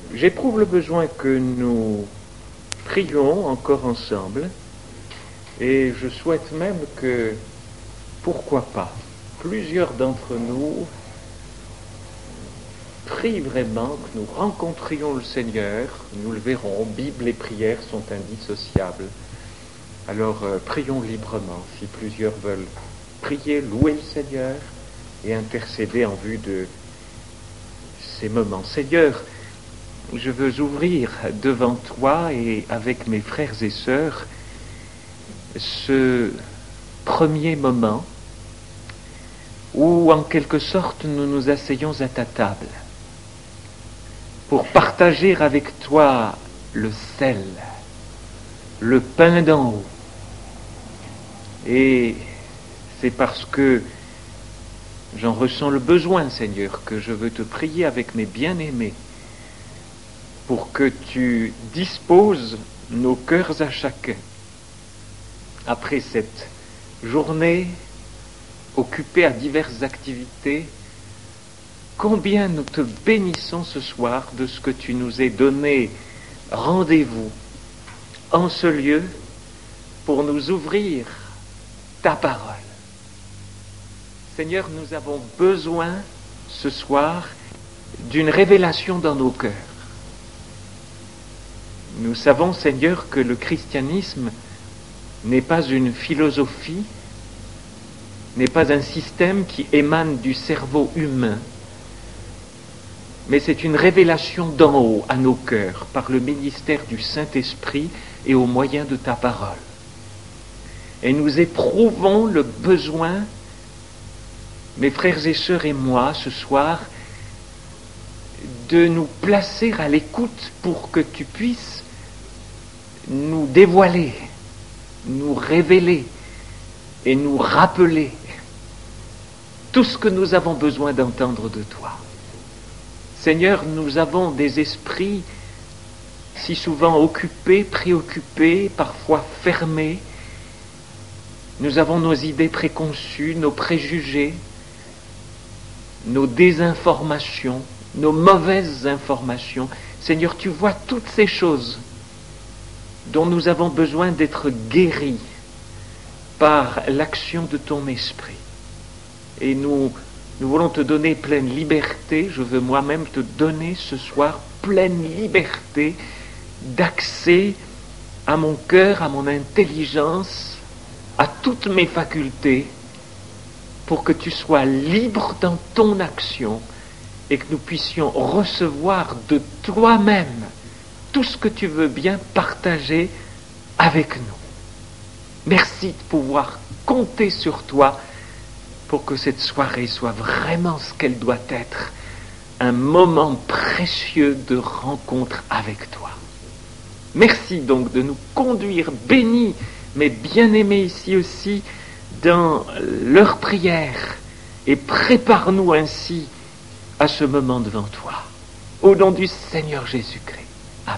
J'éprouve le besoin que nous prions encore ensemble et je souhaite même que, pourquoi pas, plusieurs d'entre nous prient vraiment, que nous rencontrions le Seigneur. Nous le verrons, Bible et prière sont indissociables. Alors prions librement si plusieurs veulent prier, louer le Seigneur et intercéder en vue de ces moments. Seigneur, je veux ouvrir devant toi et avec mes frères et sœurs ce premier moment où en quelque sorte nous nous asseyons à ta table pour partager avec toi le sel, le pain d'en haut. Et c'est parce que j'en ressens le besoin, Seigneur, que je veux te prier avec mes bien-aimés pour que tu disposes nos cœurs à chacun. Après cette journée occupée à diverses activités, combien nous te bénissons ce soir de ce que tu nous aies donné rendez-vous en ce lieu pour nous ouvrir ta parole. Seigneur, nous avons besoin ce soir d'une révélation dans nos cœurs. Nous savons, Seigneur, que le christianisme n'est pas une philosophie, n'est pas un système qui émane du cerveau humain, mais c'est une révélation d'en haut à nos cœurs par le ministère du Saint-Esprit et au moyen de ta parole. Et nous éprouvons le besoin, mes frères et sœurs et moi, ce soir, de nous placer à l'écoute pour que tu puisses nous dévoiler, nous révéler et nous rappeler tout ce que nous avons besoin d'entendre de toi. Seigneur, nous avons des esprits si souvent occupés, préoccupés, parfois fermés. Nous avons nos idées préconçues, nos préjugés, nos désinformations, nos mauvaises informations. Seigneur, tu vois toutes ces choses dont nous avons besoin d'être guéris par l'action de ton esprit. Et nous voulons te donner pleine liberté. Je veux moi-même te donner ce soir pleine liberté d'accès à mon cœur, à mon intelligence, à toutes mes facultés, pour que tu sois libre dans ton action et que nous puissions recevoir de toi-même tout ce que tu veux bien partager avec nous. Merci de pouvoir compter sur toi pour que cette soirée soit vraiment ce qu'elle doit être, un moment précieux de rencontre avec toi. Merci donc de nous conduire bénis, mais bien-aimés ici aussi, dans leur prière, et prépare-nous ainsi à ce moment devant toi. Au nom du Seigneur Jésus-Christ. Amen.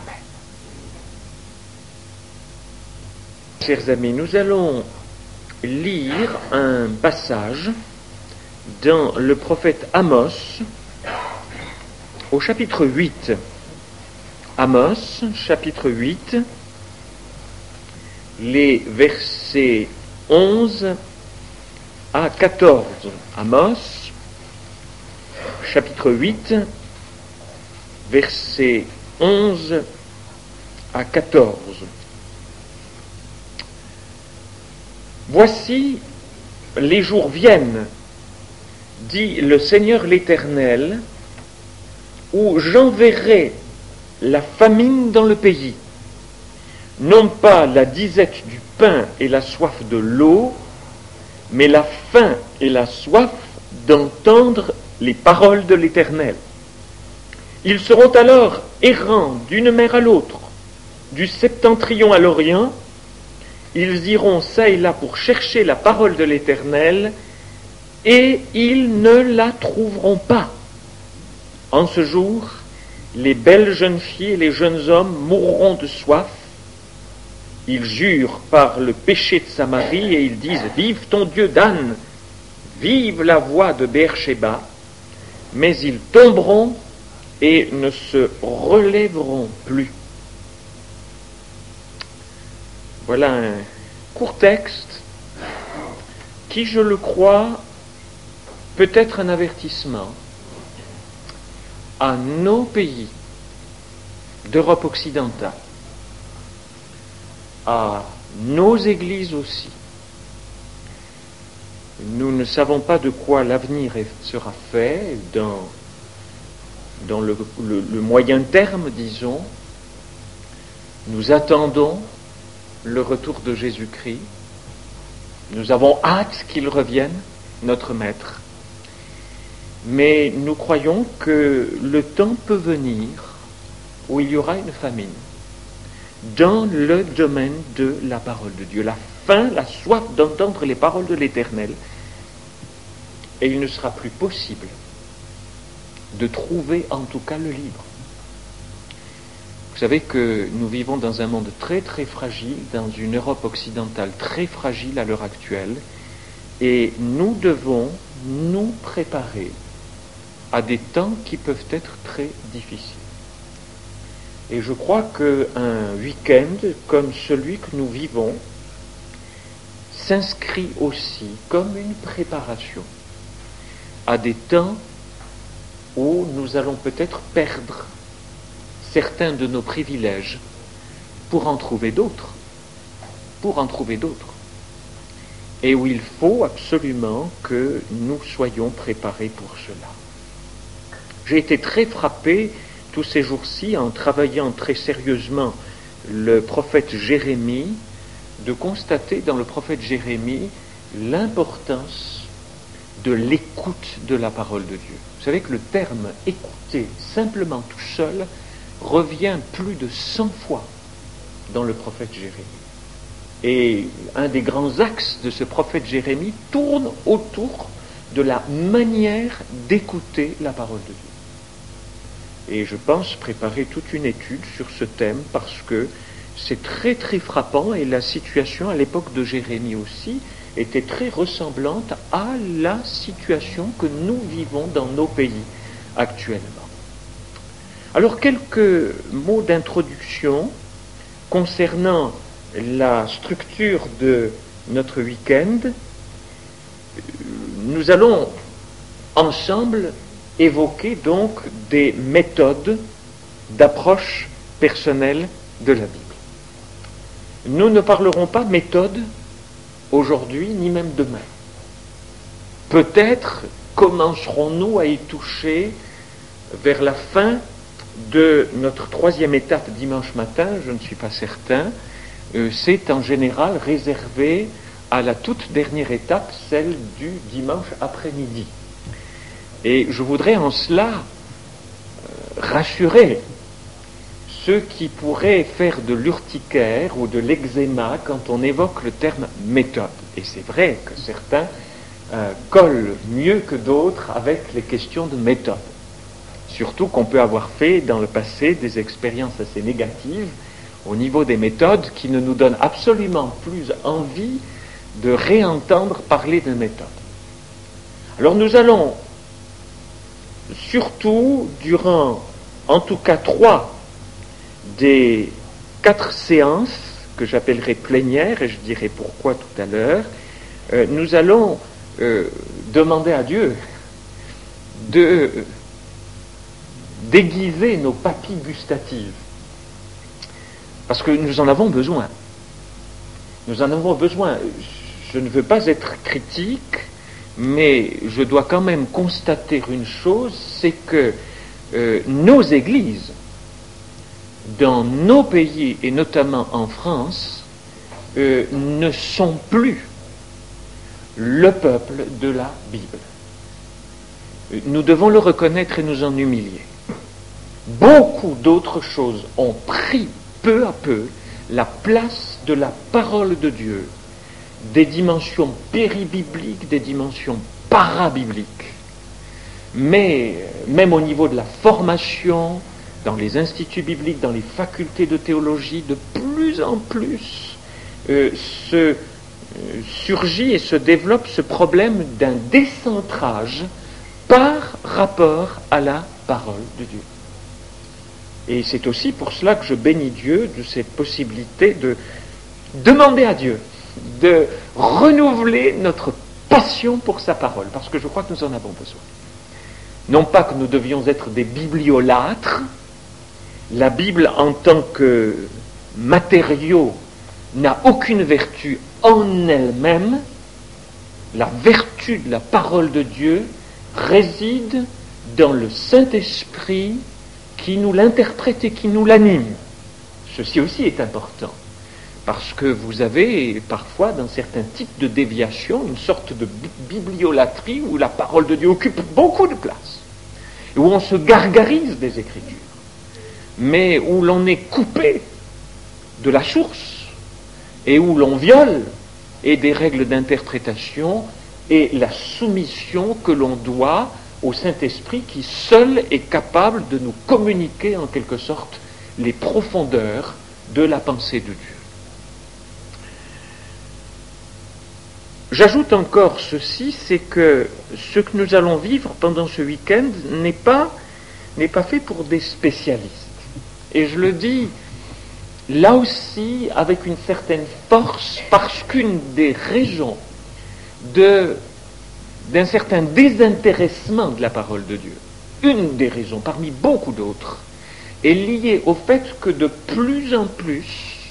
Chers amis, nous allons lire un passage dans le prophète Amos, au chapitre 8. Amos, chapitre 8, les versets 11 à 14. Amos, chapitre 8, versets 11 à 14. Voici, les jours viennent, dit le Seigneur l'Éternel, où j'enverrai la famine dans le pays, non pas la disette du pain et la soif de l'eau, mais la faim et la soif d'entendre les paroles de l'Éternel. Ils seront alors errants d'une mer à l'autre, du septentrion à l'orient. Ils iront çà et là pour chercher la parole de l'Éternel, et ils ne la trouveront pas. En ce jour, les belles jeunes filles et les jeunes hommes mourront de soif. Ils jurent par le péché de Samarie et ils disent « Vive ton Dieu Dan, vive la voix de Beersheba », mais ils tomberont et ne se relèveront plus. Voilà un court texte qui, je le crois, peut être un avertissement à nos pays d'Europe occidentale, à nos églises aussi. Nous ne savons pas de quoi l'avenir sera fait dans le moyen terme, disons. Nous attendons le retour de Jésus-Christ. Nous avons hâte qu'il revienne, notre Maître. Mais nous croyons que le temps peut venir où il y aura une famine dans le domaine de la parole de Dieu. La faim, la soif d'entendre les paroles de l'Éternel. Et il ne sera plus possible de trouver en tout cas le livre. Vous savez que nous vivons dans un monde très très fragile, dans une Europe occidentale très fragile à l'heure actuelle, et nous devons nous préparer à des temps qui peuvent être très difficiles. Et je crois qu'un week-end comme celui que nous vivons s'inscrit aussi comme une préparation à des temps où nous allons peut-être perdre certains de nos privilèges pour en trouver d'autres. Et où il faut absolument que nous soyons préparés pour cela. J'ai été très frappé tous ces jours-ci, en travaillant très sérieusement le prophète Jérémie, de constater dans le prophète Jérémie l'importance de l'écoute de la parole de Dieu. Vous savez que le terme « écouter » simplement tout seul revient plus de 100 fois dans le prophète Jérémie. Et un des grands axes de ce prophète Jérémie tourne autour de la manière d'écouter la parole de Dieu. Et je pense préparer toute une étude sur ce thème parce que c'est très très frappant, et la situation à l'époque de Jérémie aussi était très ressemblante à la situation que nous vivons dans nos pays actuellement. Alors quelques mots d'introduction concernant la structure de notre week-end. Nous allons ensemble évoquer donc des méthodes d'approche personnelle de la Bible. Nous ne parlerons pas méthode aujourd'hui ni même demain. Peut-être commencerons-nous à y toucher vers la fin de notre troisième étape dimanche matin, je ne suis pas certain. C'est en général réservé à la toute dernière étape, celle du dimanche après-midi. Et je voudrais en cela rassurer ceux qui pourraient faire de l'urticaire ou de l'eczéma quand on évoque le terme méthode. Et c'est vrai que certains collent mieux que d'autres avec les questions de méthode. Surtout qu'on peut avoir fait dans le passé des expériences assez négatives au niveau des méthodes qui ne nous donnent absolument plus envie de réentendre parler de méthode. Alors nous allons surtout, durant en tout cas 3 des 4 séances que j'appellerai plénières, et je dirai pourquoi tout à l'heure, nous allons demander à Dieu de déguiser nos papilles gustatives. Parce que nous en avons besoin. Nous en avons besoin. Je ne veux pas être critique, mais je dois quand même constater une chose, c'est que nos églises, dans nos pays et notamment en France, ne sont plus le peuple de la Bible. Nous devons le reconnaître et nous en humilier. Beaucoup d'autres choses ont pris peu à peu la place de la parole de Dieu, des dimensions péribibliques, des dimensions parabibliques. Mais même au niveau de la formation, dans les instituts bibliques, dans les facultés de théologie, de plus en plus surgit et se développe ce problème d'un décentrage par rapport à la parole de Dieu. Et c'est aussi pour cela que je bénis Dieu de cette possibilité de demander à Dieu de renouveler notre passion pour sa parole, parce que je crois que nous en avons besoin. Non pas que nous devions être des bibliolâtres, la Bible en tant que matériau n'a aucune vertu en elle-même. La vertu de la parole de Dieu réside dans le Saint-Esprit qui nous l'interprète et qui nous l'anime. Ceci aussi est important, parce que vous avez parfois dans certains types de déviations une sorte de bibliolatrie où la parole de Dieu occupe beaucoup de place, et où on se gargarise des Écritures, mais où l'on est coupé de la source, et où l'on viole et des règles d'interprétation et la soumission que l'on doit au Saint-Esprit qui seul est capable de nous communiquer en quelque sorte les profondeurs de la pensée de Dieu. J'ajoute encore ceci, c'est que ce que nous allons vivre pendant ce week-end n'est pas fait pour des spécialistes. Et je le dis là aussi avec une certaine force, parce qu'une des raisons d'un certain désintéressement de la parole de Dieu, une des raisons parmi beaucoup d'autres, est liée au fait que de plus en plus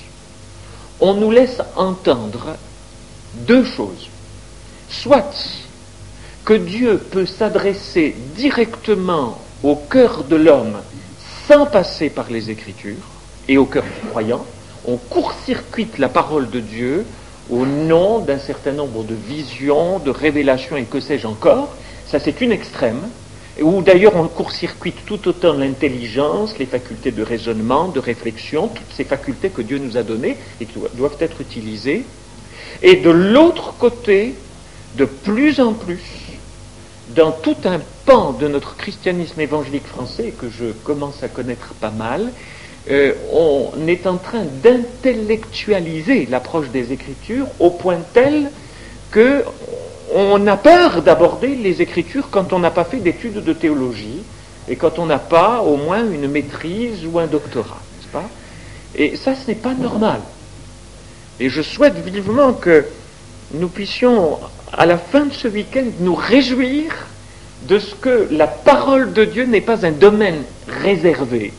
on nous laisse entendre deux choses. Soit que Dieu peut s'adresser directement au cœur de l'homme sans passer par les Écritures, et au cœur du croyant, on court-circuite la parole de Dieu au nom d'un certain nombre de visions, de révélations et que sais-je encore. Ça, c'est une extrême, où d'ailleurs on court-circuite tout autant l'intelligence, les facultés de raisonnement, de réflexion, toutes ces facultés que Dieu nous a données et qui doivent être utilisées. Et de l'autre côté, de plus en plus, dans tout un pan de notre christianisme évangélique français, que je commence à connaître pas mal, on est en train d'intellectualiser l'approche des Écritures au point tel que on a peur d'aborder les Écritures quand on n'a pas fait d'études de théologie et quand on n'a pas au moins une maîtrise ou un doctorat, n'est-ce pas? Et ça, ce n'est pas normal. Et je souhaite vivement que nous puissions, à la fin de ce week-end, nous réjouir de ce que la parole de Dieu n'est pas un domaine réservé,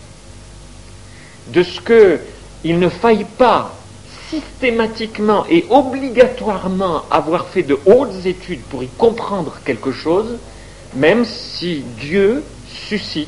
de ce qu'il ne faille pas systématiquement et obligatoirement avoir fait de hautes études pour y comprendre quelque chose, même si Dieu suscite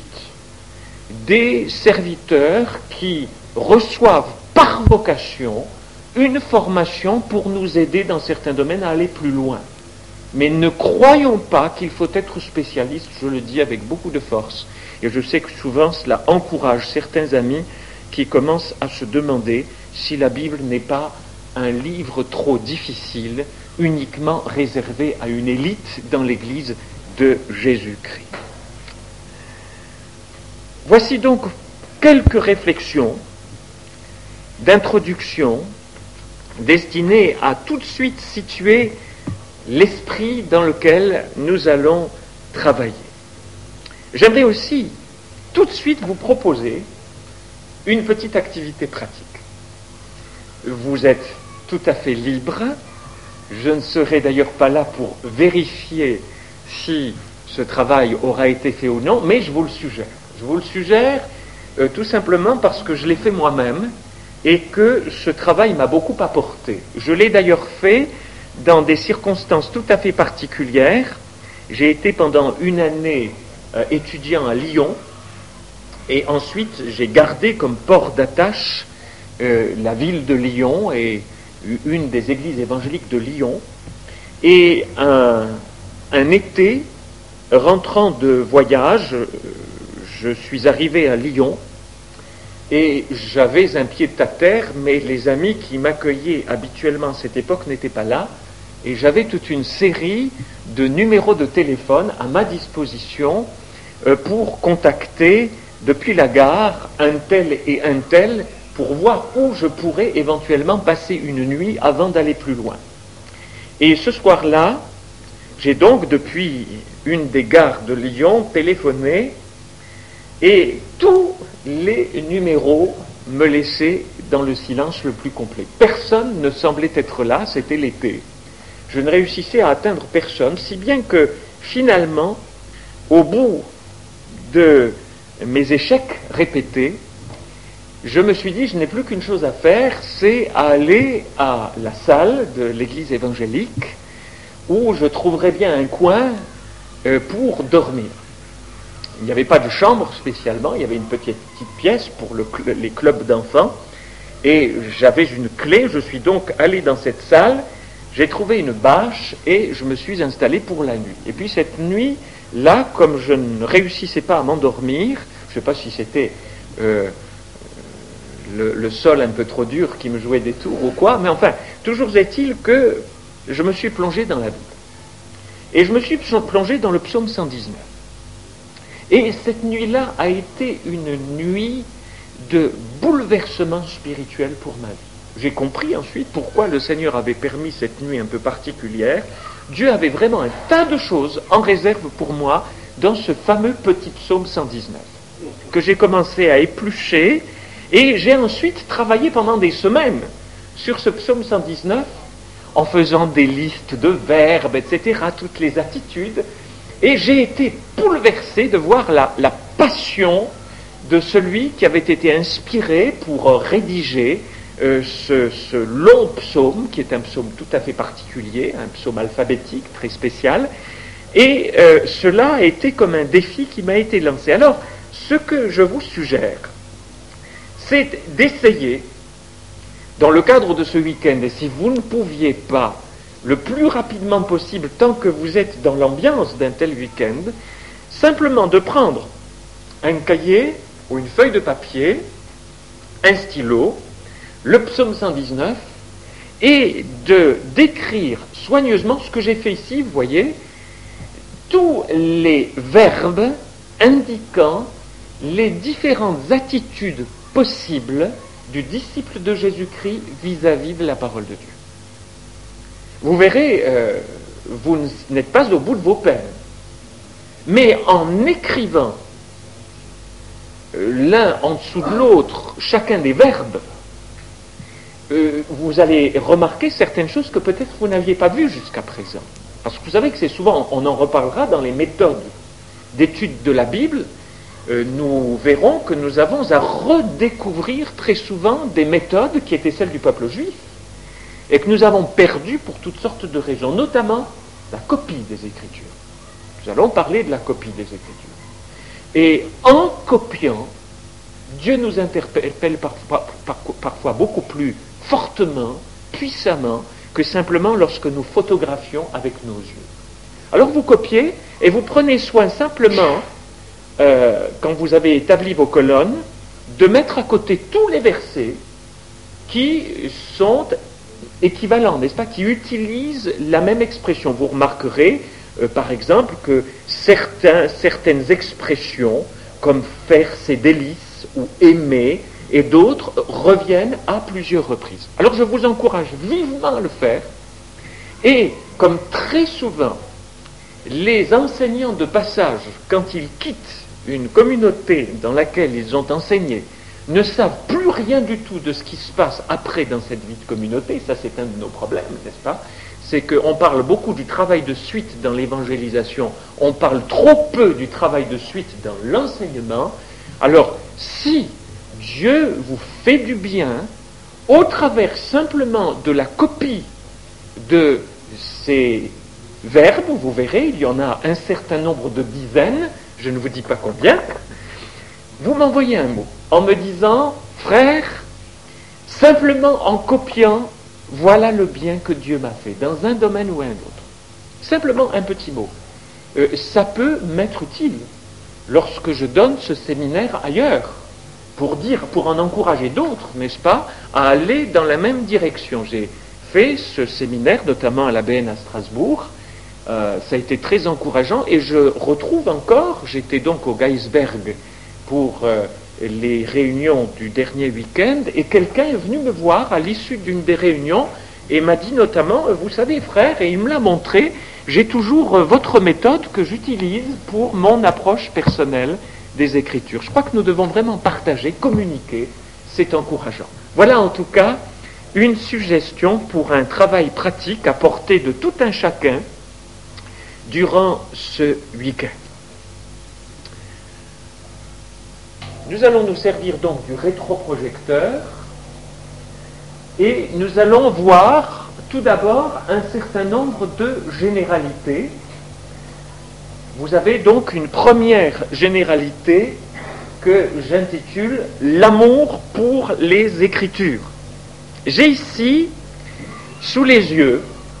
des serviteurs qui reçoivent par vocation une formation pour nous aider dans certains domaines à aller plus loin. Mais ne croyons pas qu'il faut être spécialiste, je le dis avec beaucoup de force, et je sais que souvent cela encourage certains amis qui commencent à se demander si la Bible n'est pas un livre trop difficile, uniquement réservé à une élite dans l'Église de Jésus-Christ. Voici donc quelques réflexions d'introduction destinées à tout de suite situer l'esprit dans lequel nous allons travailler. J'aimerais aussi tout de suite vous proposer une petite activité pratique. Vous êtes tout à fait libre. Je ne serai d'ailleurs pas là pour vérifier si ce travail aura été fait ou non, mais je vous le suggère. Je vous le suggère tout simplement parce que je l'ai fait moi-même et que ce travail m'a beaucoup apporté. Je l'ai d'ailleurs fait dans des circonstances tout à fait particulières. J'ai été pendant une année étudiant à Lyon, et ensuite j'ai gardé comme port d'attache la ville de Lyon et une des églises évangéliques de Lyon. Et un été, rentrant de voyage, je suis arrivé à Lyon et j'avais un pied à terre, mais les amis qui m'accueillaient habituellement à cette époque n'étaient pas là, et j'avais toute une série de numéros de téléphone à ma disposition pour contacter depuis la gare un tel et un tel pour voir où je pourrais éventuellement passer une nuit avant d'aller plus loin. Et ce soir-là, j'ai donc depuis une des gares de Lyon téléphoné, et tout les numéros me laissaient dans le silence le plus complet. Personne ne semblait être là, c'était l'été. Je ne réussissais à atteindre personne, si bien que finalement, au bout de mes échecs répétés, je me suis dit, je n'ai plus qu'une chose à faire, c'est aller à la salle de l'église évangélique où je trouverais bien un coin pour dormir. Il n'y avait pas de chambre spécialement, il y avait une petite pièce pour les clubs d'enfants, et j'avais une clé, je suis donc allé dans cette salle, j'ai trouvé une bâche, et je me suis installé pour la nuit. Et puis cette nuit-là, comme je ne réussissais pas à m'endormir, je ne sais pas si c'était le sol un peu trop dur qui me jouait des tours ou quoi, mais enfin, toujours est-il que je me suis plongé dans la Bible. Et je me suis plongé dans le psaume 119. Et cette nuit-là a été une nuit de bouleversement spirituel pour ma vie. J'ai compris ensuite pourquoi le Seigneur avait permis cette nuit un peu particulière. Dieu avait vraiment un tas de choses en réserve pour moi dans ce fameux petit psaume 119, que j'ai commencé à éplucher, et j'ai ensuite travaillé pendant des semaines sur ce psaume 119, en faisant des listes de verbes, etc., toutes les attitudes. Et j'ai été bouleversé de voir la passion de celui qui avait été inspiré pour rédiger ce long psaume, qui est un psaume tout à fait particulier, un psaume alphabétique très spécial. Et cela a été comme un défi qui m'a été lancé. Alors, ce que je vous suggère, c'est d'essayer, dans le cadre de ce week-end, et si vous ne pouviez pas, le plus rapidement possible, tant que vous êtes dans l'ambiance d'un tel week-end, simplement de prendre un cahier ou une feuille de papier, un stylo, le psaume 119, et de décrire soigneusement ce que j'ai fait ici, vous voyez, tous les verbes indiquant les différentes attitudes possibles du disciple de Jésus-Christ vis-à-vis de la parole de Dieu. Vous verrez, vous n'êtes pas au bout de vos peines. Mais en écrivant l'un en dessous de l'autre, chacun des verbes, vous allez remarquer certaines choses que peut-être vous n'aviez pas vues jusqu'à présent. Parce que vous savez que c'est souvent, on en reparlera dans les méthodes d'étude de la Bible, nous verrons que nous avons à redécouvrir très souvent des méthodes qui étaient celles du peuple juif, et que nous avons perdu pour toutes sortes de raisons, notamment la copie des Écritures. Nous allons parler de la copie des Écritures. Et en copiant, Dieu nous interpelle parfois beaucoup plus fortement, puissamment, que simplement lorsque nous photographions avec nos yeux. Alors vous copiez, et vous prenez soin simplement, quand vous avez établi vos colonnes, de mettre à côté tous les versets qui sont équivalents, n'est-ce pas, qui utilisent la même expression. Vous remarquerez, par exemple, que certaines expressions, comme faire ses délices ou aimer, et d'autres reviennent à plusieurs reprises. Alors je vous encourage vivement à le faire, et comme très souvent, les enseignants de passage, quand ils quittent une communauté dans laquelle ils ont enseigné, ne savent plus rien du tout de ce qui se passe après dans cette vie de communauté. Ça, c'est un de nos problèmes, n'est-ce pas? C'est qu'on parle beaucoup du travail de suite dans l'évangélisation, on parle trop peu du travail de suite dans l'enseignement. Alors, si Dieu vous fait du bien, au travers simplement de la copie de ces verbes, vous verrez, il y en a un certain nombre de dizaines, je ne vous dis pas combien, vous m'envoyez un mot en me disant, frère, simplement en copiant, voilà le bien que Dieu m'a fait, dans un domaine ou un autre. Simplement un petit mot. Ça peut m'être utile lorsque je donne ce séminaire ailleurs, pour en encourager d'autres, n'est-ce pas, à aller dans la même direction. J'ai fait ce séminaire, notamment à la BN à Strasbourg. Ça a été très encourageant, et je retrouve encore, j'étais donc au Geisberg pour les réunions du dernier week-end, et quelqu'un est venu me voir à l'issue d'une des réunions et m'a dit notamment, vous savez frère, et il me l'a montré, j'ai toujours votre méthode que j'utilise pour mon approche personnelle des Écritures. Je crois que nous devons vraiment partager, communiquer, c'est encourageant. Voilà en tout cas une suggestion pour un travail pratique à portée de tout un chacun durant ce week-end. Nous allons nous servir donc du rétroprojecteur et nous allons voir tout d'abord un certain nombre de généralités. Vous avez donc une première généralité que j'intitule « L'amour pour les Écritures ». J'ai ici, sous les yeux,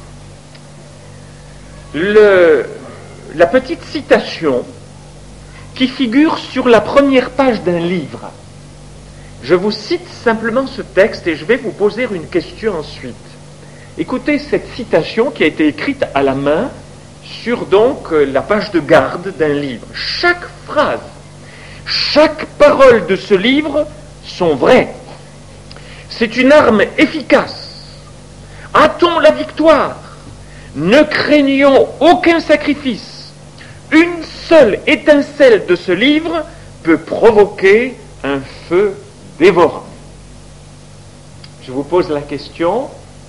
la petite citation qui figure sur la première page d'un livre. Je vous cite simplement ce texte et je vais vous poser une question ensuite. Écoutez cette citation qui a été écrite à la main sur donc la page de garde d'un livre. Chaque phrase, chaque parole de ce livre sont vraies. C'est une arme efficace. A-t-on la victoire? Ne craignons aucun sacrifice. Une seule étincelle de ce livre peut provoquer un feu dévorant. Je vous pose la question,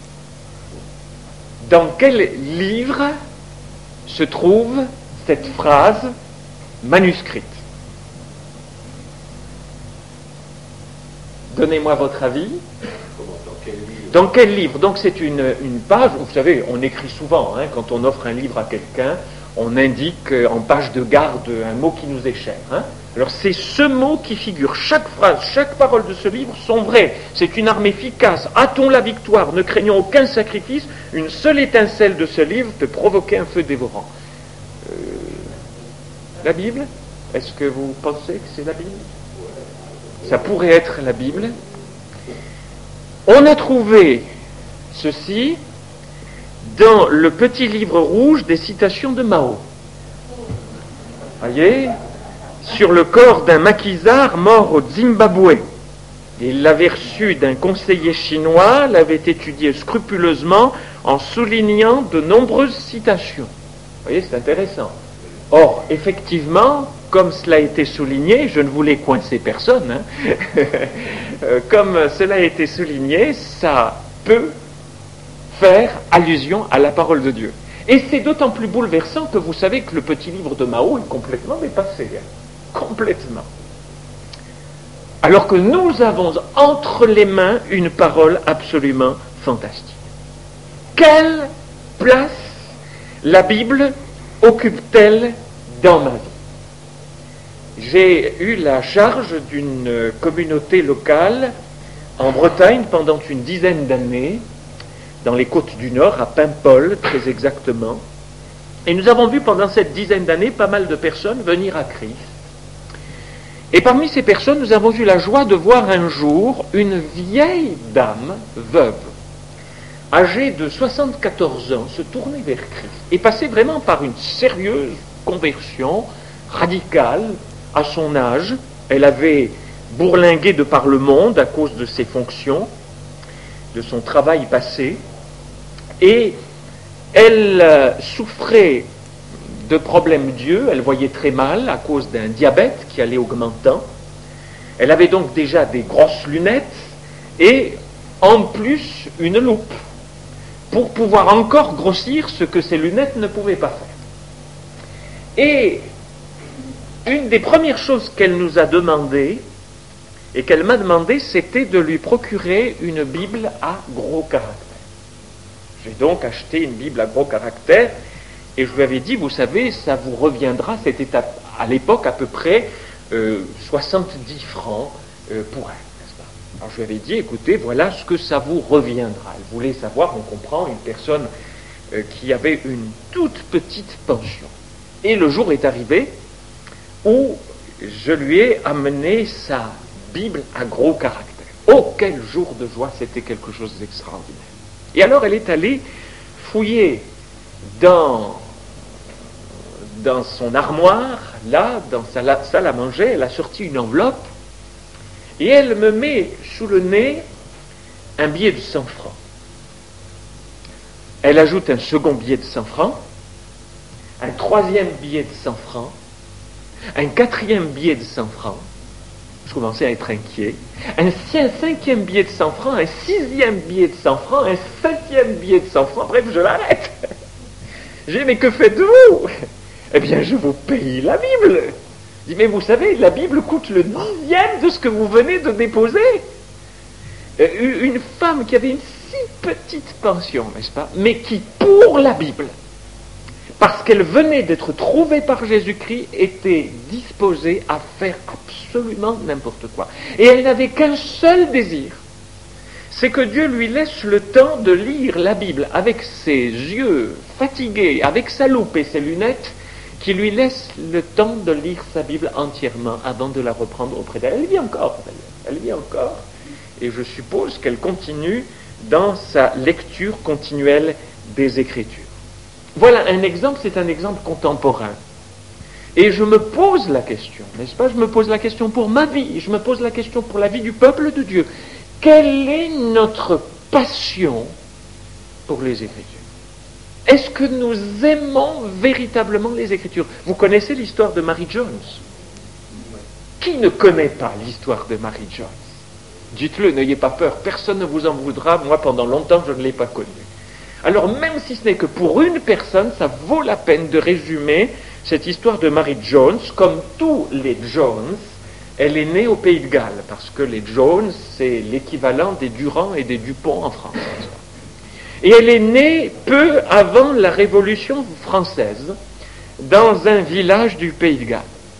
dans quel livre se trouve cette phrase manuscrite? Donnez-moi votre avis. Dans quel livre? Donc c'est une page, vous savez, on écrit souvent, quand on offre un livre à quelqu'un, on indique en page de garde un mot qui nous est cher. Alors c'est ce mot qui figure. Chaque phrase, chaque parole de ce livre sont vraies. C'est une arme efficace. A-t-on la victoire? Ne craignons aucun sacrifice. Une seule étincelle de ce livre peut provoquer un feu dévorant. La Bible? Est-ce que vous pensez que c'est la Bible? Ça pourrait être la Bible. On a trouvé ceci dans le petit livre rouge des citations de Mao. Voyez, sur le corps d'un maquisard mort au Zimbabwe. Il l'avait reçu d'un conseiller chinois, l'avait étudié scrupuleusement en soulignant de nombreuses citations. Vous voyez, c'est intéressant. Or, effectivement, comme cela a été souligné, je ne voulais coincer personne, comme cela a été souligné, ça peut faire allusion à la parole de Dieu. Et c'est d'autant plus bouleversant que vous savez que le petit livre de Mao est complètement dépassé. Complètement. Alors que nous avons entre les mains une parole absolument fantastique. Quelle place la Bible occupe-t-elle dans ma vie? J'ai eu la charge d'une communauté locale en Bretagne pendant une dizaine d'années, dans les côtes du Nord, à Paimpol, très exactement. Et nous avons vu pendant cette dizaine d'années pas mal de personnes venir à Christ. Et parmi ces personnes, nous avons eu la joie de voir un jour une vieille dame, veuve, âgée de 74 ans, se tourner vers Christ et passer vraiment par une sérieuse conversion radicale à son âge. Elle avait bourlingué de par le monde à cause de ses fonctions, de son travail passé, et elle souffrait de problèmes d'yeux, elle voyait très mal à cause d'un diabète qui allait augmentant. Elle avait donc déjà des grosses lunettes et en plus une loupe pour pouvoir encore grossir ce que ces lunettes ne pouvaient pas faire. Et une des premières choses qu'elle nous a demandé et qu'elle m'a demandé, c'était de lui procurer une Bible à gros caractères. J'ai donc acheté une Bible à gros caractères et je lui avais dit, vous savez, ça vous reviendra, c'était à l'époque à peu près 70 francs pour elle, n'est-ce pas? Alors je lui avais dit, écoutez, voilà ce que ça vous reviendra. Elle voulait savoir, on comprend, une personne qui avait une toute petite pension. Et le jour est arrivé où je lui ai amené sa Bible à gros caractères. Oh, quel jour de joie, c'était quelque chose d'extraordinaire. Et alors elle est allée fouiller dans son armoire, là, dans sa salle à manger, elle a sorti une enveloppe et elle me met sous le nez un billet de 100 francs. Elle ajoute un second billet de 100 francs, un troisième billet de 100 francs, un quatrième billet de 100 francs, je commençais à être inquiet, un cinquième billet de 100 francs, un sixième billet de 100 francs, un septième billet de 100 francs, bref, je l'arrête. J'ai dit, mais que faites-vous? Eh bien, je vous paye la Bible. Je dis, mais vous savez, la Bible coûte le dixième de ce que vous venez de déposer. Une femme qui avait une si petite pension, n'est-ce pas, mais qui, pour la Bible, parce qu'elle venait d'être trouvée par Jésus-Christ, était disposée à faire absolument n'importe quoi. Et elle n'avait qu'un seul désir, c'est que Dieu lui laisse le temps de lire la Bible avec ses yeux fatigués, avec sa loupe et ses lunettes, qui lui laisse le temps de lire sa Bible entièrement avant de la reprendre auprès d'elle. Elle vit encore, d'ailleurs. Elle vit encore. Et je suppose qu'elle continue dans sa lecture continuelle des Écritures. Voilà un exemple, c'est un exemple contemporain. Et je me pose la question, n'est-ce pas? Je me pose la question pour ma vie, je me pose la question pour la vie du peuple de Dieu. Quelle est notre passion pour les Écritures? Est-ce que nous aimons véritablement les Écritures? Vous connaissez l'histoire de Mary Jones? Qui ne connaît pas l'histoire de Mary Jones? Dites-le, n'ayez pas peur, personne ne vous en voudra. Moi, pendant longtemps, je ne l'ai pas connue. Alors, même si ce n'est que pour une personne, ça vaut la peine de résumer cette histoire de Mary Jones. Comme tous les Jones, elle est née au Pays de Galles, parce que les Jones, c'est l'équivalent des Durand et des Dupont en France. Et elle est née peu avant la Révolution française, dans un village du Pays de Galles.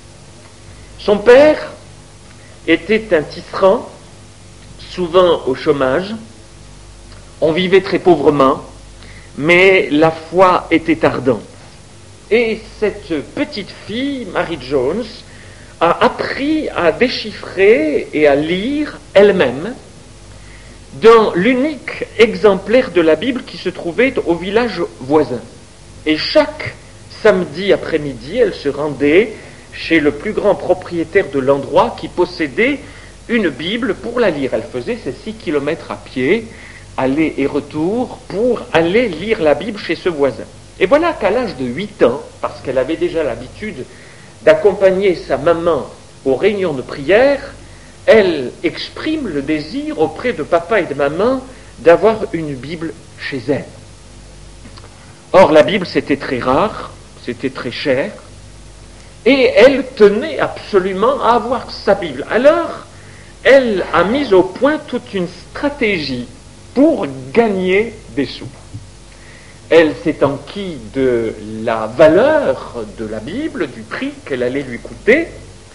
Son père était un tisserand, souvent au chômage. On vivait très pauvrement, mais la foi était ardente. Et cette petite fille, Mary Jones, a appris à déchiffrer et à lire elle-même dans l'unique exemplaire de la Bible qui se trouvait au village voisin. Et chaque samedi après-midi, elle se rendait chez le plus grand propriétaire de l'endroit qui possédait une Bible pour la lire. Elle faisait ses 6 kilomètres à pied, aller et retour, pour aller lire la Bible chez ce voisin. Et voilà qu'à l'âge de 8 ans, parce qu'elle avait déjà l'habitude d'accompagner sa maman aux réunions de prière, elle exprime le désir auprès de papa et de maman d'avoir une Bible chez elle. Or, la Bible, c'était très rare, c'était très cher, et elle tenait absolument à avoir sa Bible. Alors, elle a mis au point toute une stratégie pour gagner des sous. Elle s'est enquis de la valeur de la Bible, du prix qu'elle allait lui coûter,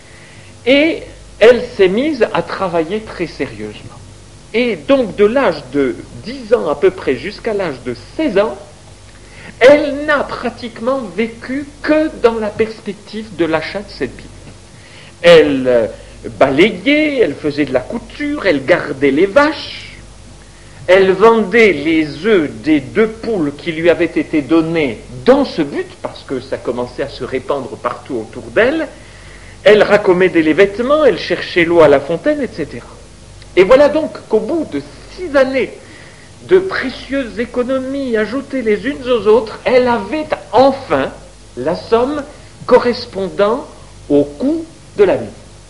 et elle s'est mise à travailler très sérieusement. Et donc de l'âge de 10 ans à peu près jusqu'à l'âge de 16 ans, elle n'a pratiquement vécu que dans la perspective de l'achat de cette Bible. Elle balayait, elle faisait de la couture, elle gardait les vaches, elle vendait les œufs des 2 poules qui lui avaient été donnés dans ce but, parce que ça commençait à se répandre partout autour d'elle. Elle raccommodait les vêtements, elle cherchait l'eau à la fontaine, etc. Et voilà donc qu'au bout de 6 années de précieuses économies ajoutées les unes aux autres, elle avait enfin la somme correspondant au coût de la Bible.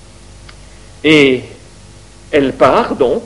Et elle part donc,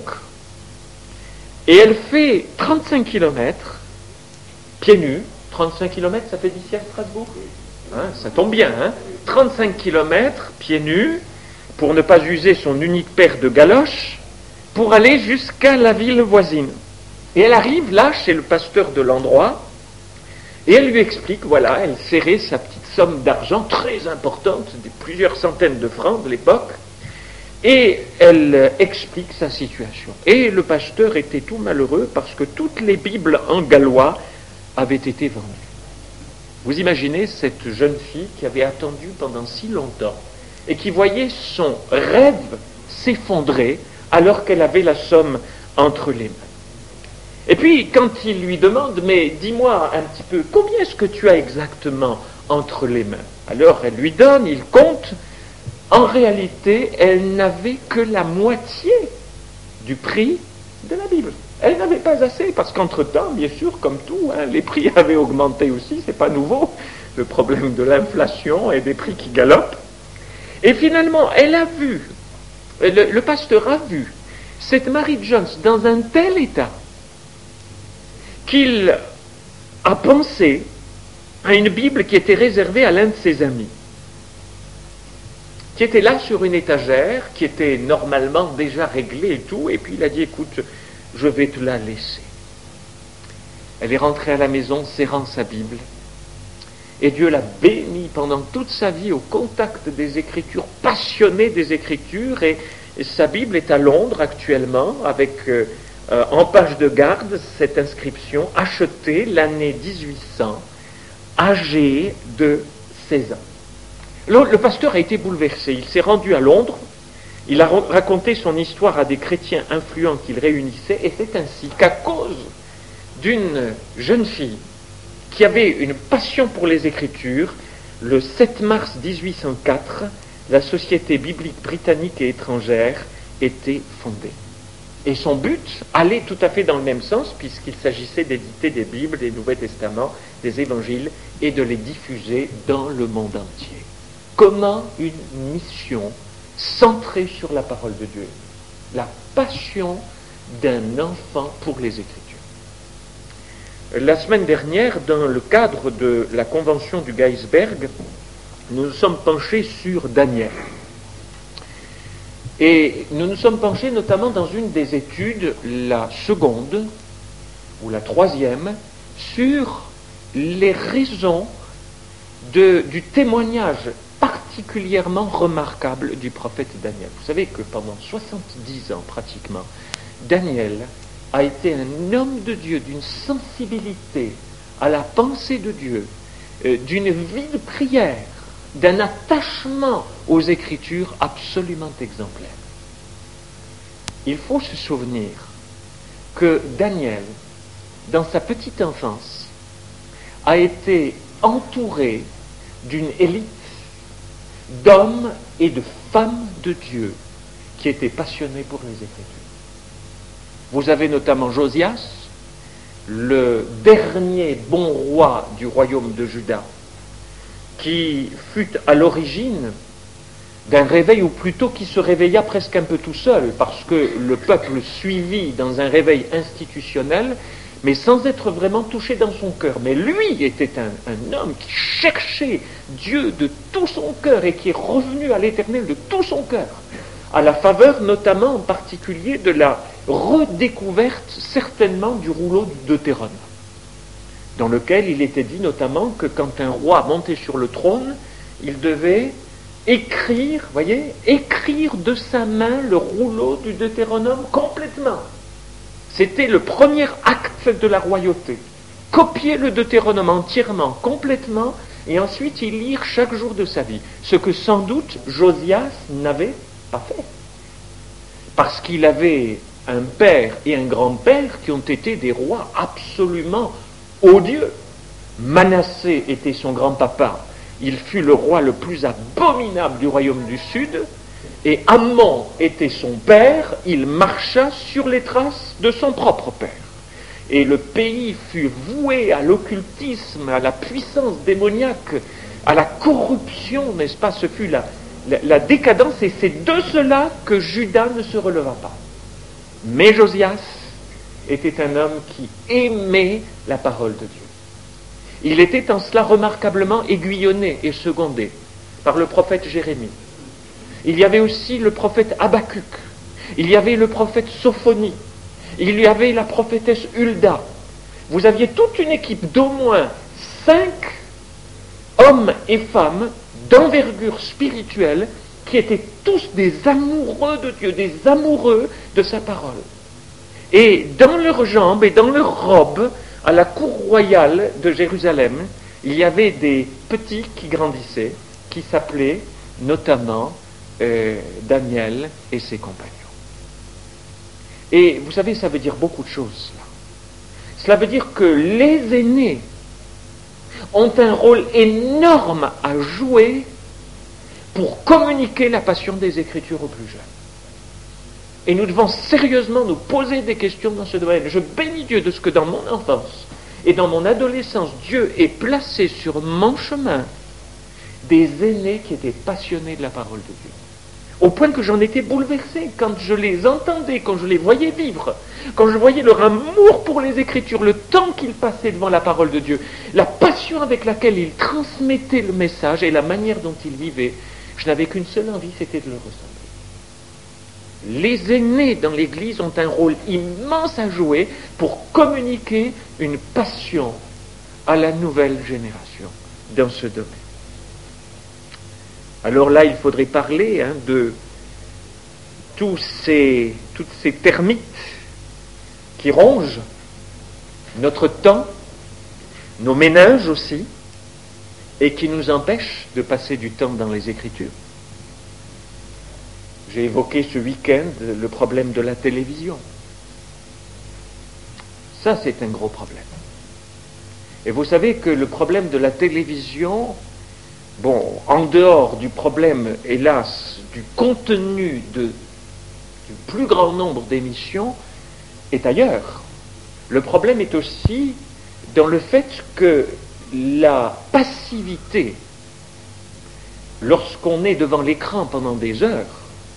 et elle fait 35 kilomètres, pieds nus. 35 kilomètres, ça fait d'ici à Strasbourg? Ça tombe bien, 35 kilomètres, pieds nus, pour ne pas user son unique paire de galoches, pour aller jusqu'à la ville voisine. Et elle arrive là, chez le pasteur de l'endroit, et elle lui explique, voilà, elle serrait sa petite somme d'argent, très importante, de plusieurs centaines de francs de l'époque, et elle explique sa situation. Et le pasteur était tout malheureux, parce que toutes les Bibles en gallois avaient été vendues. Vous imaginez cette jeune fille qui avait attendu pendant si longtemps et qui voyait son rêve s'effondrer alors qu'elle avait la somme entre les mains. Et puis, quand il lui demande, mais dis-moi un petit peu, combien est-ce que tu as exactement entre les mains? Alors elle lui donne, il compte. En réalité, elle n'avait que la moitié du prix de la Bible. Elle n'avait pas assez, parce qu'entre-temps, bien sûr, comme tout, les prix avaient augmenté aussi, c'est pas nouveau, le problème de l'inflation et des prix qui galopent. Et finalement, elle a vu, le pasteur a vu cette Mary Jones dans un tel état qu'il a pensé à une Bible qui était réservée à l'un de ses amis, qui était là sur une étagère, qui était normalement déjà réglée et tout, et puis il a dit, écoute, je vais te la laisser. Elle est rentrée à la maison, serrant sa Bible, et Dieu l'a bénie pendant toute sa vie au contact des Écritures, passionnée des Écritures, et sa Bible est à Londres actuellement, avec en page de garde cette inscription, achetée l'année 1800, âgée de 16 ans. Le pasteur a été bouleversé, il s'est rendu à Londres, il a raconté son histoire à des chrétiens influents qu'il réunissait, et c'est ainsi qu'à cause d'une jeune fille qui avait une passion pour les Écritures, le 7 mars 1804, la Société biblique britannique et étrangère était fondée. Et son but allait tout à fait dans le même sens, puisqu'il s'agissait d'éditer des Bibles, des Nouveaux Testaments, des Évangiles, et de les diffuser dans le monde entier. Comment une mission centrée sur la parole de Dieu, la passion d'un enfant pour les Écritures. La semaine dernière, dans le cadre de la convention du Geisberg, nous nous sommes penchés sur Daniel. Et nous nous sommes penchés notamment dans une des études, la seconde ou la troisième, sur les raisons du témoignage particulièrement remarquable du prophète Daniel. Vous savez que pendant 70 ans pratiquement, Daniel a été un homme de Dieu d'une sensibilité à la pensée de Dieu, d'une vie de prière, d'un attachement aux Écritures absolument exemplaire. Il faut se souvenir que Daniel, dans sa petite enfance, a été entouré d'une élite d'hommes et de femmes de Dieu qui étaient passionnés pour les Écritures. Vous avez notamment Josias, le dernier bon roi du royaume de Juda, qui fut à l'origine d'un réveil, ou plutôt qui se réveilla presque un peu tout seul, parce que le peuple suivit dans un réveil institutionnel, mais sans être vraiment touché dans son cœur. Mais lui était un homme qui cherchait Dieu de tout son cœur et qui est revenu à l'Éternel de tout son cœur, à la faveur notamment en particulier de la redécouverte certainement du rouleau du Deutéronome, dans lequel il était dit notamment que quand un roi montait sur le trône, il devait écrire de sa main le rouleau du Deutéronome complètement. C'était le premier acte de la royauté. Copier le Deutéronome entièrement, complètement, et ensuite y lire chaque jour de sa vie. Ce que sans doute Josias n'avait pas fait. Parce qu'il avait un père et un grand-père qui ont été des rois absolument odieux. Manassé était son grand-papa. Il fut le roi le plus abominable du royaume du Sud. Et Amon était son père. Il marcha sur les traces de son propre père. Et le pays fut voué à l'occultisme, à la puissance démoniaque, à la corruption, n'est-ce pas? Ce fut la décadence, et c'est de cela que Juda ne se releva pas. Mais Josias était un homme qui aimait la parole de Dieu. Il était en cela remarquablement aiguillonné et secondé par le prophète Jérémie. Il y avait aussi le prophète Habacuc, il y avait le prophète Sophonie, il y avait la prophétesse Hulda. Vous aviez toute une équipe d'au moins 5 hommes et femmes d'envergure spirituelle qui étaient tous des amoureux de Dieu, des amoureux de sa parole. Et dans leurs jambes et dans leurs robes, à la cour royale de Jérusalem, il y avait des petits qui grandissaient, qui s'appelaient notamment Daniel et ses compagnons. Et vous savez, ça veut dire beaucoup de choses, cela. Cela veut dire que les aînés ont un rôle énorme à jouer pour communiquer la passion des Écritures aux plus jeunes. Et nous devons sérieusement nous poser des questions dans ce domaine. Je bénis Dieu de ce que dans mon enfance et dans mon adolescence, Dieu ait placé sur mon chemin des aînés qui étaient passionnés de la parole de Dieu. Au point que j'en étais bouleversé quand je les entendais, quand je les voyais vivre, quand je voyais leur amour pour les Écritures, le temps qu'ils passaient devant la parole de Dieu, la passion avec laquelle ils transmettaient le message et la manière dont ils vivaient. Je n'avais qu'une seule envie, c'était de le ressembler. Les aînés dans l'Église ont un rôle immense à jouer pour communiquer une passion à la nouvelle génération dans ce domaine. Alors là, il faudrait parler de toutes ces termites qui rongent notre temps, nos ménages aussi, et qui nous empêchent de passer du temps dans les Écritures. J'ai évoqué ce week-end le problème de la télévision. Ça, c'est un gros problème. Et vous savez que le problème de la télévision, en dehors du problème, hélas, du contenu du plus grand nombre d'émissions, est ailleurs. Le problème est aussi dans le fait que la passivité, lorsqu'on est devant l'écran pendant des heures,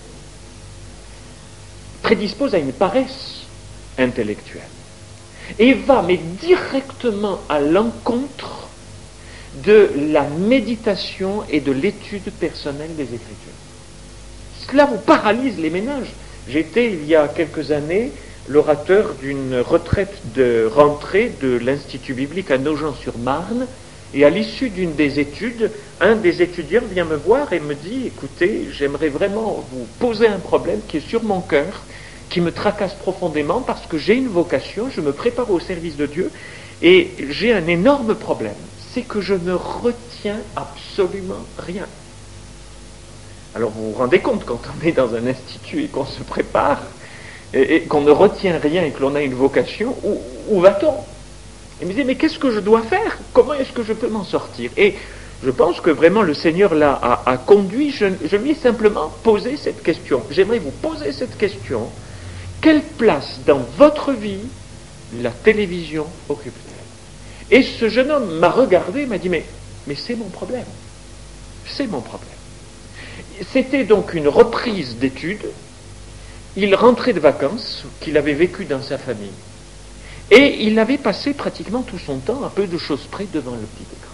prédispose à une paresse intellectuelle et va, mais directement à l'encontre de la méditation et de l'étude personnelle des Écritures. Cela vous paralyse les ménages. J'étais, il y a quelques années, l'orateur d'une retraite de rentrée de l'Institut biblique à Nogent-sur-Marne, et à l'issue d'une des études, un des étudiants vient me voir et me dit « Écoutez, j'aimerais vraiment vous poser un problème qui est sur mon cœur, qui me tracasse profondément parce que j'ai une vocation, je me prépare au service de Dieu, et j'ai un énorme problème. C'est que je ne retiens absolument rien. » Alors vous vous rendez compte, quand on est dans un institut et qu'on se prépare, et qu'on ne retient rien et que l'on a une vocation, où va-t-on? Il me dit, mais qu'est-ce que je dois faire? Comment est-ce que je peux m'en sortir? Et je pense que vraiment le Seigneur là a conduit, je lui ai simplement posé cette question. J'aimerais vous poser cette question. Quelle place dans votre vie la télévision occupe-t-elle? Et ce jeune homme m'a regardé et m'a dit, mais c'est mon problème. C'est mon problème. C'était donc une reprise d'études. Il rentrait de vacances qu'il avait vécues dans sa famille. Et il avait passé pratiquement tout son temps, à peu de choses près, devant le petit écran.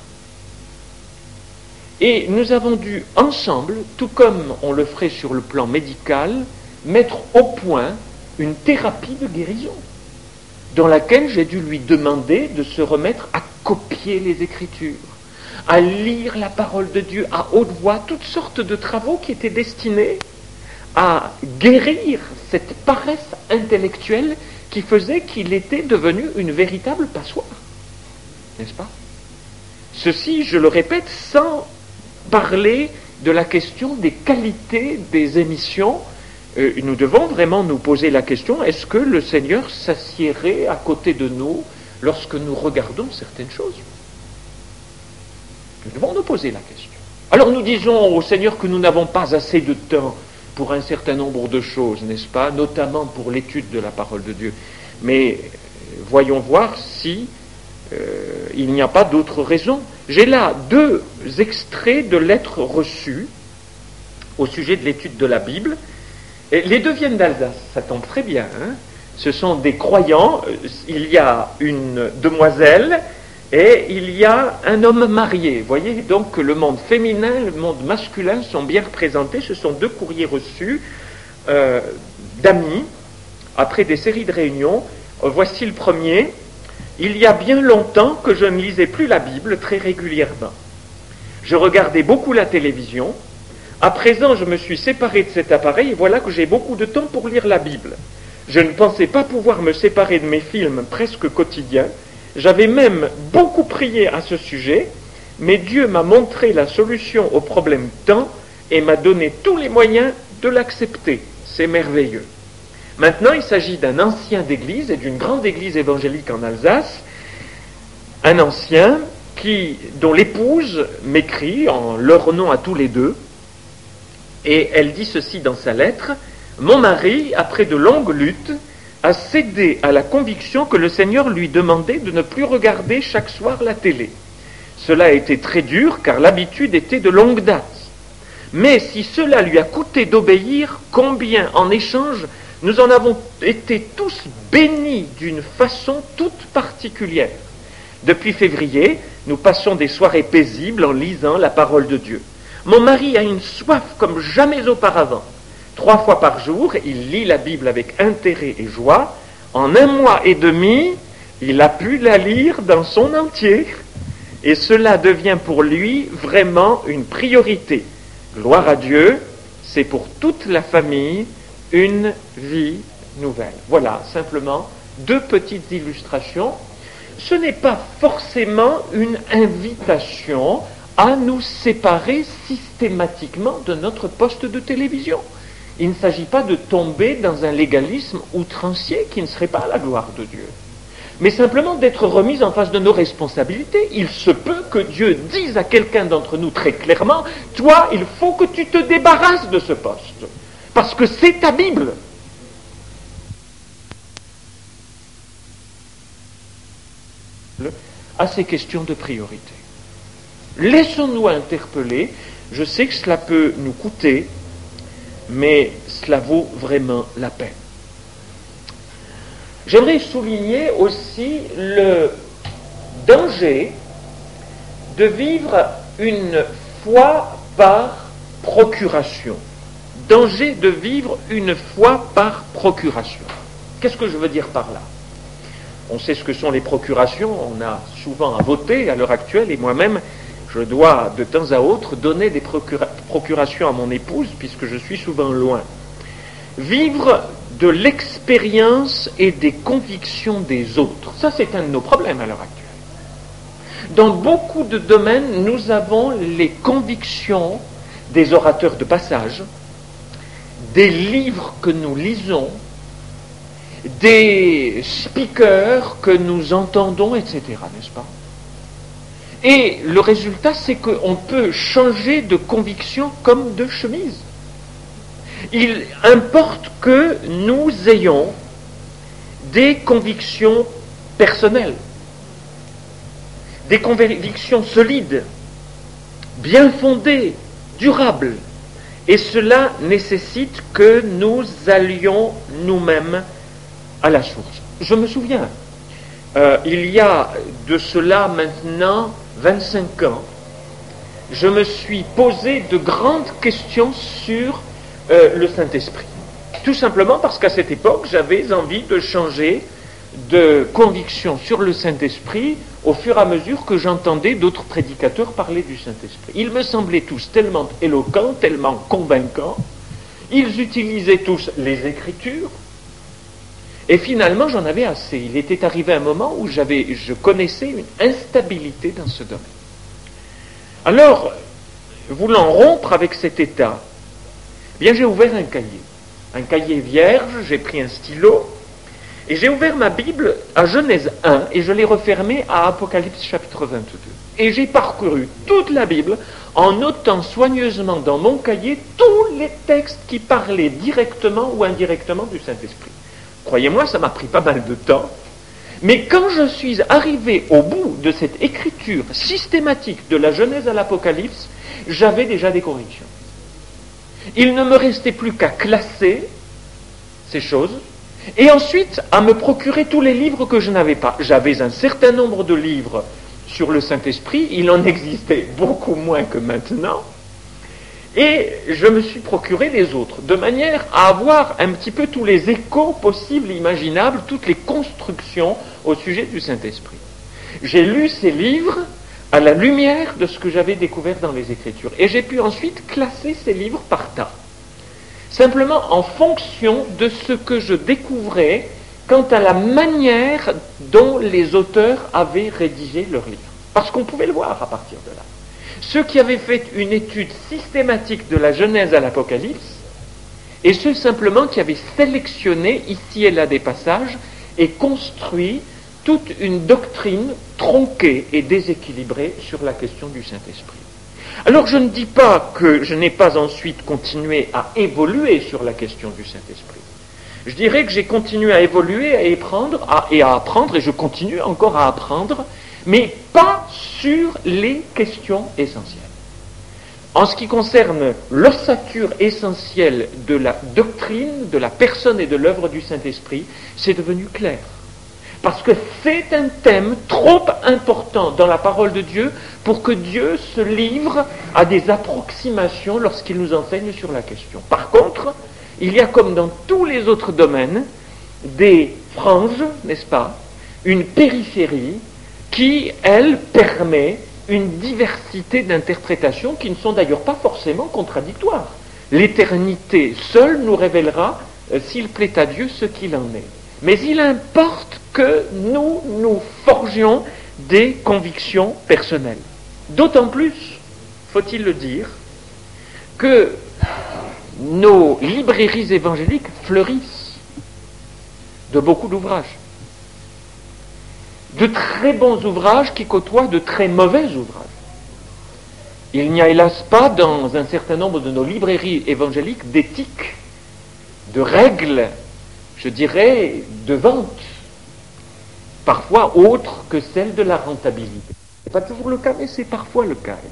Et nous avons dû ensemble, tout comme on le ferait sur le plan médical, mettre au point une thérapie de guérison, dans laquelle j'ai dû lui demander de se remettre à copier les Écritures, à lire la parole de Dieu à haute voix, toutes sortes de travaux qui étaient destinés à guérir cette paresse intellectuelle qui faisait qu'il était devenu une véritable passoire. N'est-ce pas? Ceci, je le répète, sans parler de la question des qualités des émissions. Nous devons vraiment nous poser la question, est-ce que le Seigneur s'assiérait à côté de nous lorsque nous regardons certaines choses? Nous devons nous poser la question. Alors nous disons au Seigneur que nous n'avons pas assez de temps pour un certain nombre de choses, n'est-ce pas, notamment pour l'étude de la parole de Dieu. Mais voyons voir si il n'y a pas d'autres raisons. J'ai là 2 extraits de lettres reçues au sujet de l'étude de la Bible. Et les 2 viennent d'Alsace, ça tombe très bien. Ce sont des croyants, il y a une demoiselle et il y a un homme marié. Vous voyez donc que le monde féminin et le monde masculin sont bien représentés. Ce sont 2 courriers reçus d'amis après des séries de réunions. Voici le premier. Il y a bien longtemps que je ne lisais plus la Bible très régulièrement. Je regardais beaucoup la télévision. À présent, je me suis séparé de cet appareil et voilà que j'ai beaucoup de temps pour lire la Bible. Je ne pensais pas pouvoir me séparer de mes films presque quotidiens. J'avais même beaucoup prié à ce sujet, mais Dieu m'a montré la solution au problème temps et m'a donné tous les moyens de l'accepter. C'est merveilleux. Maintenant, il s'agit d'un ancien d'église et d'une grande église évangélique en Alsace, un ancien dont l'épouse m'écrit en leur nom à tous les 2, et elle dit ceci dans sa lettre: « Mon mari, après de longues luttes, a cédé à la conviction que le Seigneur lui demandait de ne plus regarder chaque soir la télé. Cela a été très dur car l'habitude était de longue date. Mais si cela lui a coûté d'obéir, combien en échange nous en avons été tous bénis d'une façon toute particulière. Depuis février, nous passons des soirées paisibles en lisant la parole de Dieu. Mon mari a une soif comme jamais auparavant. 3 fois par jour, il lit la Bible avec intérêt et joie. En 1 mois et demi, il a pu la lire dans son entier. Et cela devient pour lui vraiment une priorité. Gloire à Dieu, c'est pour toute la famille une vie nouvelle. Voilà, simplement 2 petites illustrations. Ce n'est pas forcément une invitation à nous séparer systématiquement de notre poste de télévision. Il ne s'agit pas de tomber dans un légalisme outrancier qui ne serait pas à la gloire de Dieu, mais simplement d'être remis en face de nos responsabilités. Il se peut que Dieu dise à quelqu'un d'entre nous très clairement, « Toi, il faut que tu te débarrasses de ce poste, parce que c'est ta Bible. » À ces questions de priorité. Laissons-nous interpeller. Je sais que cela peut nous coûter, mais cela vaut vraiment la peine. J'aimerais souligner aussi le danger de vivre une foi par procuration. Danger de vivre une foi par procuration. Qu'est-ce que je veux dire par là ? On sait ce que sont les procurations, on a souvent à voter à l'heure actuelle, et moi-même, je dois de temps à autre donner des procurations à mon épouse, puisque je suis souvent loin. Vivre de l'expérience et des convictions des autres, ça c'est un de nos problèmes à l'heure actuelle. Dans beaucoup de domaines, nous avons les convictions des orateurs de passage, des livres que nous lisons, des speakers que nous entendons, etc., n'est-ce pas ? Et le résultat, c'est qu'on peut changer de conviction comme de chemise. Il importe que nous ayons des convictions personnelles, des convictions solides, bien fondées, durables. Et cela nécessite que nous allions nous-mêmes à la source. Je me souviens, il y a de cela maintenant 25 ans, je me suis posé de grandes questions sur le Saint-Esprit. Tout simplement parce qu'à cette époque, j'avais envie de changer de conviction sur le Saint-Esprit au fur et à mesure que j'entendais d'autres prédicateurs parler du Saint-Esprit. Ils me semblaient tous tellement éloquents, tellement convaincants. Ils utilisaient tous les Écritures. Et finalement, j'en avais assez. Il était arrivé un moment où je connaissais une instabilité dans ce domaine. Alors, voulant rompre avec cet état, bien j'ai ouvert un cahier vierge, j'ai pris un stylo, et j'ai ouvert ma Bible à Genèse 1, et je l'ai refermée à Apocalypse chapitre 22. Et j'ai parcouru toute la Bible en notant soigneusement dans mon cahier tous les textes qui parlaient directement ou indirectement du Saint-Esprit. Croyez-moi, ça m'a pris pas mal de temps, mais quand je suis arrivé au bout de cette écriture systématique de la Genèse à l'Apocalypse, j'avais déjà des convictions. Il ne me restait plus qu'à classer ces choses, et ensuite à me procurer tous les livres que je n'avais pas. J'avais un certain nombre de livres sur le Saint-Esprit, il en existait beaucoup moins que maintenant, et je me suis procuré les autres, de manière à avoir un petit peu tous les échos possibles et imaginables, toutes les constructions au sujet du Saint-Esprit. J'ai lu ces livres à la lumière de ce que j'avais découvert dans les Écritures, et j'ai pu ensuite classer ces livres par tas, simplement en fonction de ce que je découvrais quant à la manière dont les auteurs avaient rédigé leurs livres. Parce qu'on pouvait le voir à partir de là. Ceux qui avaient fait une étude systématique de la Genèse à l'Apocalypse, et ceux simplement qui avaient sélectionné ici et là des passages et construit toute une doctrine tronquée et déséquilibrée sur la question du Saint-Esprit. Alors je ne dis pas que je n'ai pas ensuite continué à évoluer sur la question du Saint-Esprit. Je dirais que j'ai continué à évoluer, à apprendre, et je continue encore à apprendre, mais pas sur les questions essentielles. En ce qui concerne l'ossature essentielle de la doctrine, de la personne et de l'œuvre du Saint-Esprit, c'est devenu clair. Parce que c'est un thème trop important dans la parole de Dieu pour que Dieu se livre à des approximations lorsqu'il nous enseigne sur la question. Par contre, il y a comme dans tous les autres domaines des franges, n'est-ce pas, une périphérie qui, elle, permet une diversité d'interprétations qui ne sont d'ailleurs pas forcément contradictoires. L'éternité seule nous révélera, s'il plaît à Dieu, ce qu'il en est. Mais il importe que nous forgions des convictions personnelles. D'autant plus, faut-il le dire, que nos librairies évangéliques fleurissent de beaucoup d'ouvrages. De très bons ouvrages qui côtoient de très mauvais ouvrages. Il n'y a hélas pas dans un certain nombre de nos librairies évangéliques d'éthique, de règles, je dirais, de vente, parfois autres que celles de la rentabilité. Ce n'est pas toujours le cas, mais c'est parfois le cas.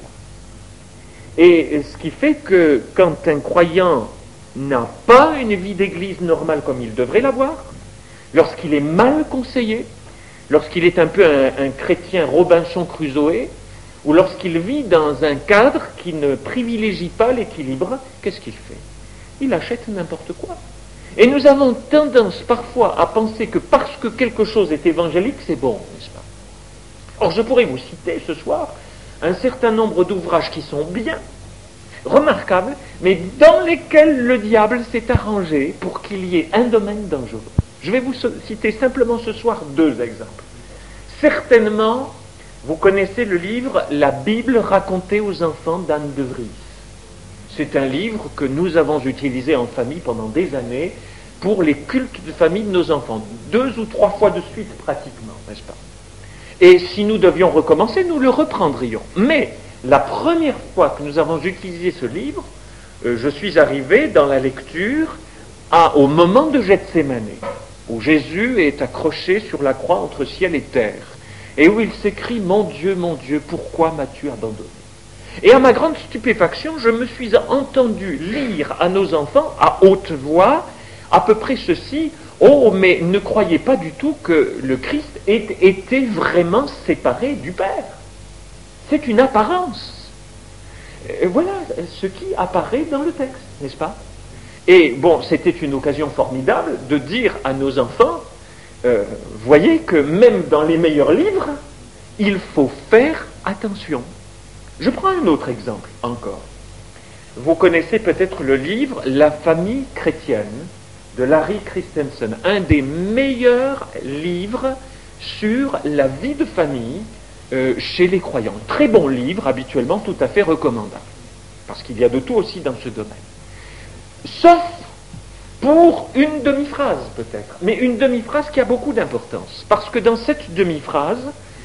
Et ce qui fait que quand un croyant n'a pas une vie d'église normale comme il devrait l'avoir, lorsqu'il est mal conseillé, lorsqu'il est un peu un chrétien Robinson Crusoe, ou lorsqu'il vit dans un cadre qui ne privilégie pas l'équilibre, qu'est-ce qu'il fait? Il achète n'importe quoi. Et nous avons tendance parfois à penser que parce que quelque chose est évangélique, c'est bon, n'est-ce pas? Or, je pourrais vous citer ce soir un certain nombre d'ouvrages qui sont bien, remarquables, mais dans lesquels le diable s'est arrangé pour qu'il y ait un domaine dangereux. Je vais vous citer simplement ce soir 2 exemples. Certainement, vous connaissez le livre « La Bible racontée aux enfants » d'Anne de Vries. C'est un livre que nous avons utilisé en famille pendant des années pour les cultes de famille de nos enfants, 2 ou 3 fois de suite pratiquement, n'est-ce pas? Et si nous devions recommencer, nous le reprendrions. Mais la première fois que nous avons utilisé ce livre, je suis arrivé dans la lecture au moment de Gethsémane, où Jésus est accroché sur la croix entre ciel et terre, et où il s'écrie « Mon Dieu, pourquoi m'as-tu abandonné ?» Et à ma grande stupéfaction, je me suis entendu lire à nos enfants, à haute voix, à peu près ceci: « Oh, mais ne croyez pas du tout que le Christ ait été vraiment séparé du Père. C'est une apparence. » Voilà ce qui apparaît dans le texte, n'est-ce pas? Et bon, c'était une occasion formidable de dire à nos enfants, voyez que même dans les meilleurs livres, il faut faire attention. Je prends un autre exemple encore. Vous connaissez peut-être le livre « La famille chrétienne » de Larry Christensen, un des meilleurs livres sur la vie de famille chez les croyants. Très bon livre, habituellement tout à fait recommandable, parce qu'il y a de tout aussi dans ce domaine. Sauf pour une demi-phrase peut-être, mais une demi-phrase qui a beaucoup d'importance, parce que dans cette demi-phrase,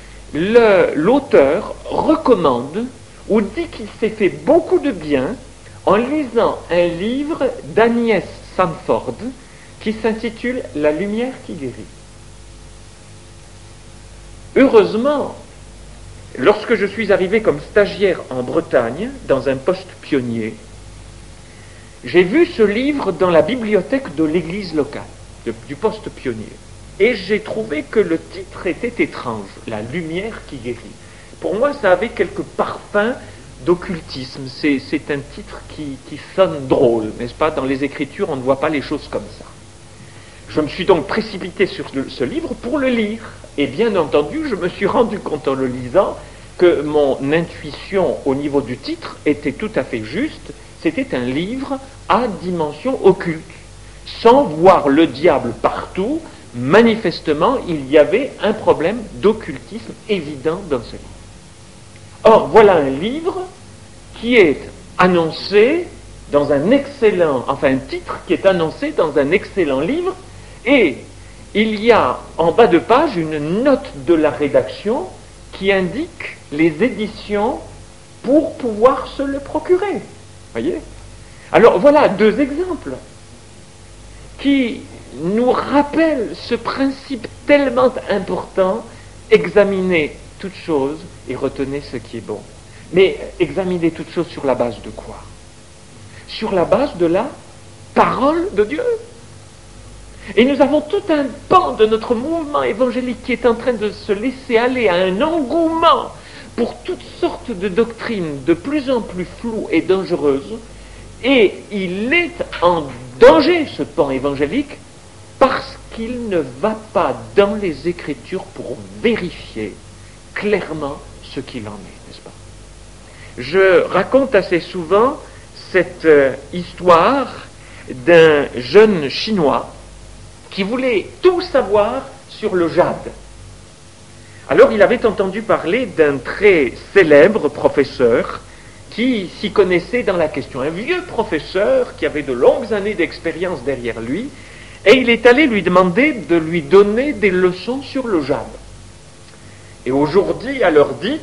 l'auteur recommande ou dit qu'il s'est fait beaucoup de bien en lisant un livre d'Agnès Sanford qui s'intitule « La lumière qui guérit ». Heureusement, lorsque je suis arrivé comme stagiaire en Bretagne, dans un poste pionnier, j'ai vu ce livre dans la bibliothèque de l'église locale, du poste pionnier. Et j'ai trouvé que le titre était étrange, « La lumière qui guérit ». Pour moi, ça avait quelques parfums d'occultisme. C'est un titre qui sonne drôle, n'est-ce pas? Dans les Écritures, on ne voit pas les choses comme ça. Je me suis donc précipité sur ce livre pour le lire. Et bien entendu, je me suis rendu compte en le lisant que mon intuition au niveau du titre était tout à fait juste. C'était un livre à dimension occulte. Sans voir le diable partout, manifestement, il y avait un problème d'occultisme évident dans ce livre. Or, voilà un livre qui est annoncé dans un titre qui est annoncé dans un excellent livre, et il y a en bas de page une note de la rédaction qui indique les éditions pour pouvoir se le procurer. Voyez? Alors voilà 2 exemples qui nous rappellent ce principe tellement important: examiner toutes choses et retenez ce qui est bon. Mais examinez toutes choses sur la base de quoi? Sur la base de la parole de Dieu. Et nous avons tout un pan de notre mouvement évangélique qui est en train de se laisser aller à un engouement pour toutes sortes de doctrines de plus en plus floues et dangereuses. Et il est en danger, ce pan évangélique, parce qu'il ne va pas dans les Écritures pour vérifier clairement ce qu'il en est, n'est-ce pas? Je raconte assez souvent cette histoire d'un jeune Chinois qui voulait tout savoir sur le jade. Alors il avait entendu parler d'un très célèbre professeur qui s'y connaissait dans la question, un vieux professeur qui avait de longues années d'expérience derrière lui, et il est allé lui demander de lui donner des leçons sur le jade. Et aujourd'hui, à l'heure dite,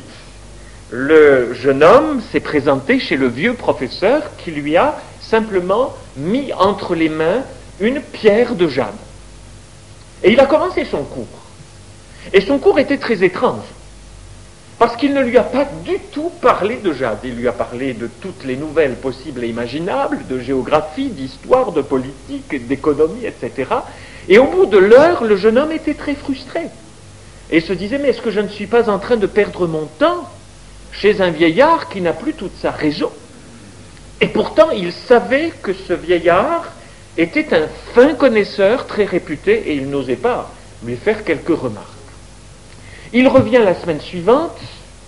le jeune homme s'est présenté chez le vieux professeur qui lui a simplement mis entre les mains une pierre de jade. Et il a commencé son cours. Et son cours était très étrange, parce qu'il ne lui a pas du tout parlé de jade. Il lui a parlé de toutes les nouvelles possibles et imaginables, de géographie, d'histoire, de politique, d'économie, etc. Et au bout de l'heure, le jeune homme était très frustré. Et se disait, mais est-ce que je ne suis pas en train de perdre mon temps chez un vieillard qui n'a plus toute sa raison? Et pourtant, il savait que ce vieillard était un fin connaisseur très réputé et il n'osait pas lui faire quelques remarques. Il revient la semaine suivante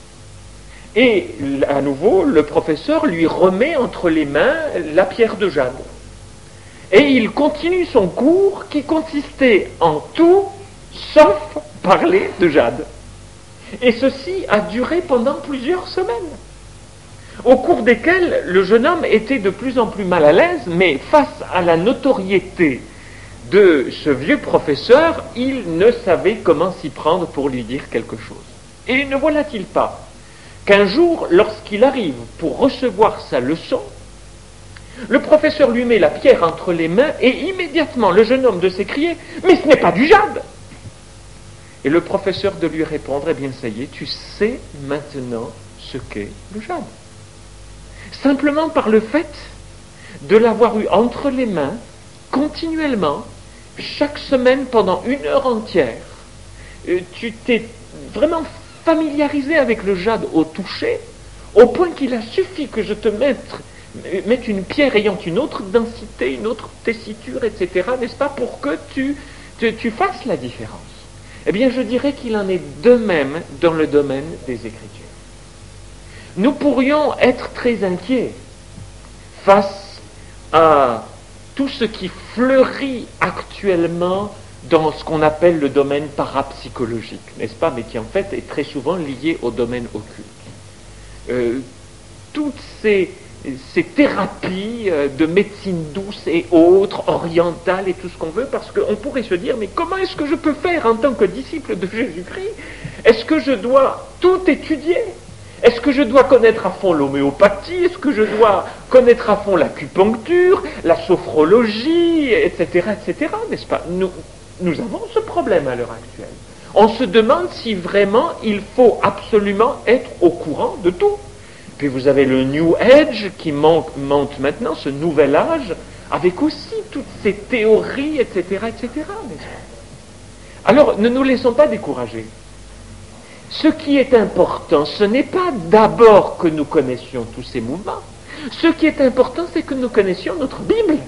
et à nouveau le professeur lui remet entre les mains la pierre de jade. Et il continue son cours qui consistait en tout sauf parler de jade. Et ceci a duré pendant plusieurs semaines, au cours desquelles le jeune homme était de plus en plus mal à l'aise, mais face à la notoriété de ce vieux professeur, il ne savait comment s'y prendre pour lui dire quelque chose. Et ne voilà-t-il pas qu'un jour, lorsqu'il arrive pour recevoir sa leçon, le professeur lui met la pierre entre les mains et immédiatement le jeune homme de s'écrier « Mais ce n'est pas du jade !» Et le professeur de lui répondre « Eh bien ça y est, tu sais maintenant ce qu'est le jade. » Simplement par le fait de l'avoir eu entre les mains, continuellement, chaque semaine pendant 1 heure entière, tu t'es vraiment familiarisé avec le jade au toucher, au point qu'il a suffi que je te mette une pierre ayant une autre densité, une autre tessiture, etc., n'est-ce pas, pour que tu fasses la différence. Eh bien, je dirais qu'il en est de même dans le domaine des Écritures. Nous pourrions être très inquiets face à tout ce qui fleurit actuellement dans ce qu'on appelle le domaine parapsychologique, n'est-ce pas, mais qui en fait est très souvent lié au domaine occulte. Toutes ces thérapies de médecine douce et autres, orientales et tout ce qu'on veut, parce qu'on pourrait se dire, mais comment est-ce que je peux faire en tant que disciple de Jésus-Christ? Est-ce que je dois tout étudier? Est-ce que je dois connaître à fond l'homéopathie? Est-ce que je dois connaître à fond l'acupuncture, la sophrologie, etc., etc., n'est-ce pas? Nous avons ce problème à l'heure actuelle. On se demande si vraiment il faut absolument être au courant de tout. Puis vous avez le New Age qui monte maintenant, ce nouvel âge, avec aussi toutes ces théories, etc., etc., n'est-ce pas? Alors, ne nous laissons pas décourager. Ce qui est important, ce n'est pas d'abord que nous connaissions tous ces mouvements. Ce qui est important, c'est que nous connaissions notre Bible.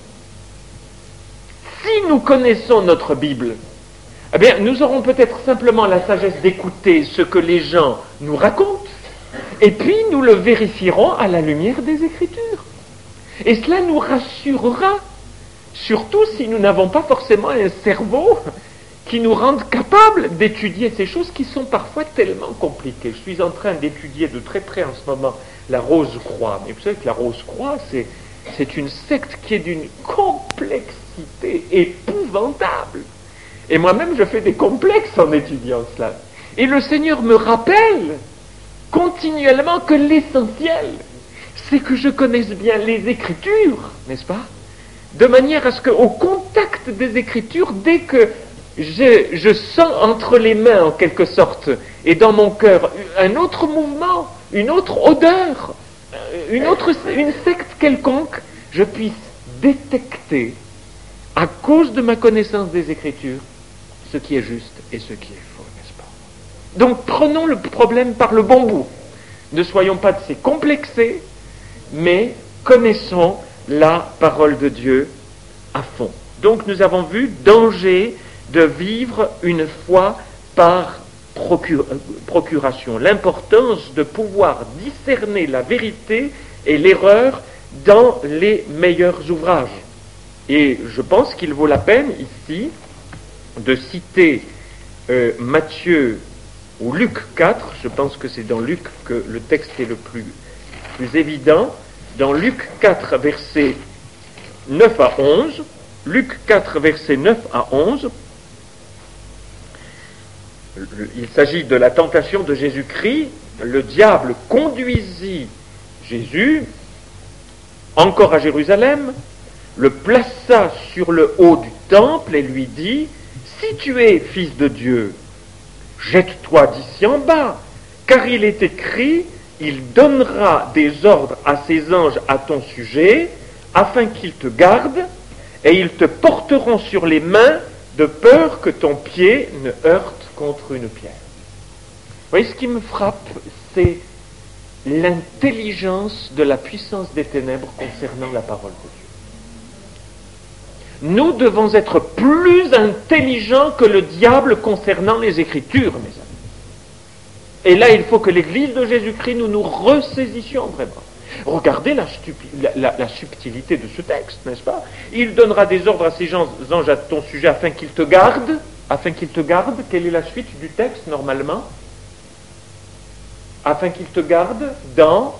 Si nous connaissons notre Bible, eh bien, nous aurons peut-être simplement la sagesse d'écouter ce que les gens nous racontent, et puis nous le vérifierons à la lumière des Écritures. Et cela nous rassurera, surtout si nous n'avons pas forcément un cerveau qui nous rende capables d'étudier ces choses qui sont parfois tellement compliquées. Je suis en train d'étudier de très près en ce moment la Rose-Croix. Mais vous savez que la Rose-Croix, c'est une secte qui est d'une complexité épouvantable. Et moi-même, je fais des complexes en étudiant cela. Et le Seigneur me rappelle continuellement que l'essentiel, c'est que je connaisse bien les Écritures, n'est-ce pas? De manière à ce qu'au contact des Écritures, dès que je sens entre les mains, en quelque sorte, et dans mon cœur, un autre mouvement, une autre odeur, une secte quelconque, je puisse détecter, à cause de ma connaissance des Écritures, ce qui est juste et ce qui est faux, n'est-ce pas? Donc prenons le problème par le bon bout. Ne soyons pas de ces complexés, mais connaissons la parole de Dieu à fond. Donc nous avons vu danger de vivre une foi par procuration, l'importance de pouvoir discerner la vérité et l'erreur dans les meilleurs ouvrages. Et je pense qu'il vaut la peine ici de citer Matthieu ou Luc 4, je pense que c'est dans Luc que le texte est le plus évident, dans Luc 4, versets 9 à 11, Luc 4, versets 9 à 11, il s'agit de la tentation de Jésus-Christ. Le diable conduisit Jésus encore à Jérusalem, le plaça sur le haut du temple et lui dit: si tu es fils de Dieu, jette-toi d'ici en bas, car il est écrit, il donnera des ordres à ses anges à ton sujet, afin qu'ils te gardent, et ils te porteront sur les mains, de peur que ton pied ne heurte contre une pierre. Vous voyez, ce qui me frappe, c'est l'intelligence de la puissance des ténèbres concernant la parole de Dieu. Nous devons être plus intelligents que le diable concernant les Écritures, mes amis. Et là, il faut que l'Église de Jésus-Christ, nous ressaisissions vraiment. Regardez la subtilité de ce texte, n'est-ce pas? Il donnera des ordres à ses anges à ton sujet afin qu'ils te gardent. Afin qu'ils te gardent, quelle est la suite du texte normalement? Afin qu'ils te gardent dans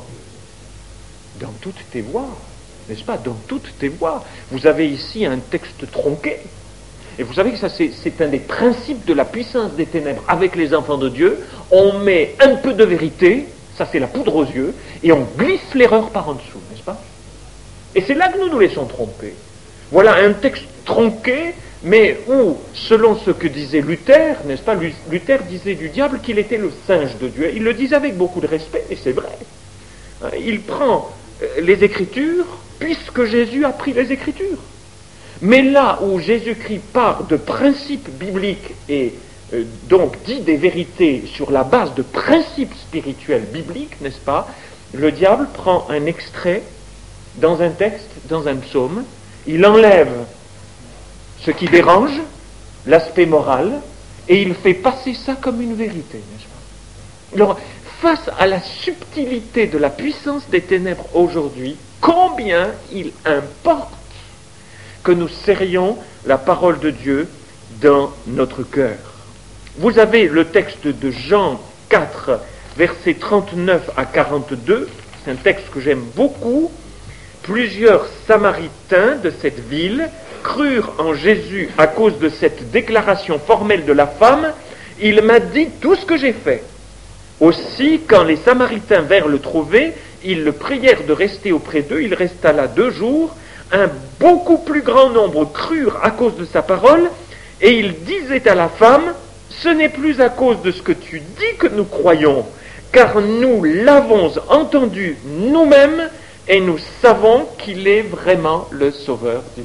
toutes tes voies, n'est-ce pas? Dans toutes tes voies. Vous avez ici un texte tronqué. Et vous savez que ça, c'est un des principes de la puissance des ténèbres avec les enfants de Dieu. On met un peu de vérité, ça c'est la poudre aux yeux, et on glisse l'erreur par en dessous, n'est-ce pas? Et c'est là que nous nous laissons tromper. Voilà un texte tronqué, mais où, selon ce que disait Luther, n'est-ce pas, Luther disait du diable qu'il était le singe de Dieu. Il le disait avec beaucoup de respect, et c'est vrai. Il prend les Écritures, puisque Jésus a pris les Écritures. Mais là où Jésus-Christ part de principes bibliques et donc dit des vérités sur la base de principes spirituels bibliques, n'est-ce pas, le diable prend un extrait dans un texte, dans un psaume, il enlève ce qui dérange, l'aspect moral, et il fait passer ça comme une vérité, n'est-ce pas? Alors, face à la subtilité de la puissance des ténèbres aujourd'hui, combien il importe que nous serrions la parole de Dieu dans notre cœur. Vous avez le texte de Jean 4, versets 39 à 42, c'est un texte que j'aime beaucoup. Plusieurs Samaritains de cette ville crurent en Jésus à cause de cette déclaration formelle de la femme. Il m'a dit tout ce que j'ai fait. Aussi, quand les Samaritains vinrent le trouver, ils le prièrent de rester auprès d'eux. Il resta là 2 jours. Un beaucoup plus grand nombre crurent à cause de sa parole, et il disait à la femme: ce n'est plus à cause de ce que tu dis que nous croyons, car nous l'avons entendu nous-mêmes, et nous savons qu'il est vraiment le Sauveur du monde.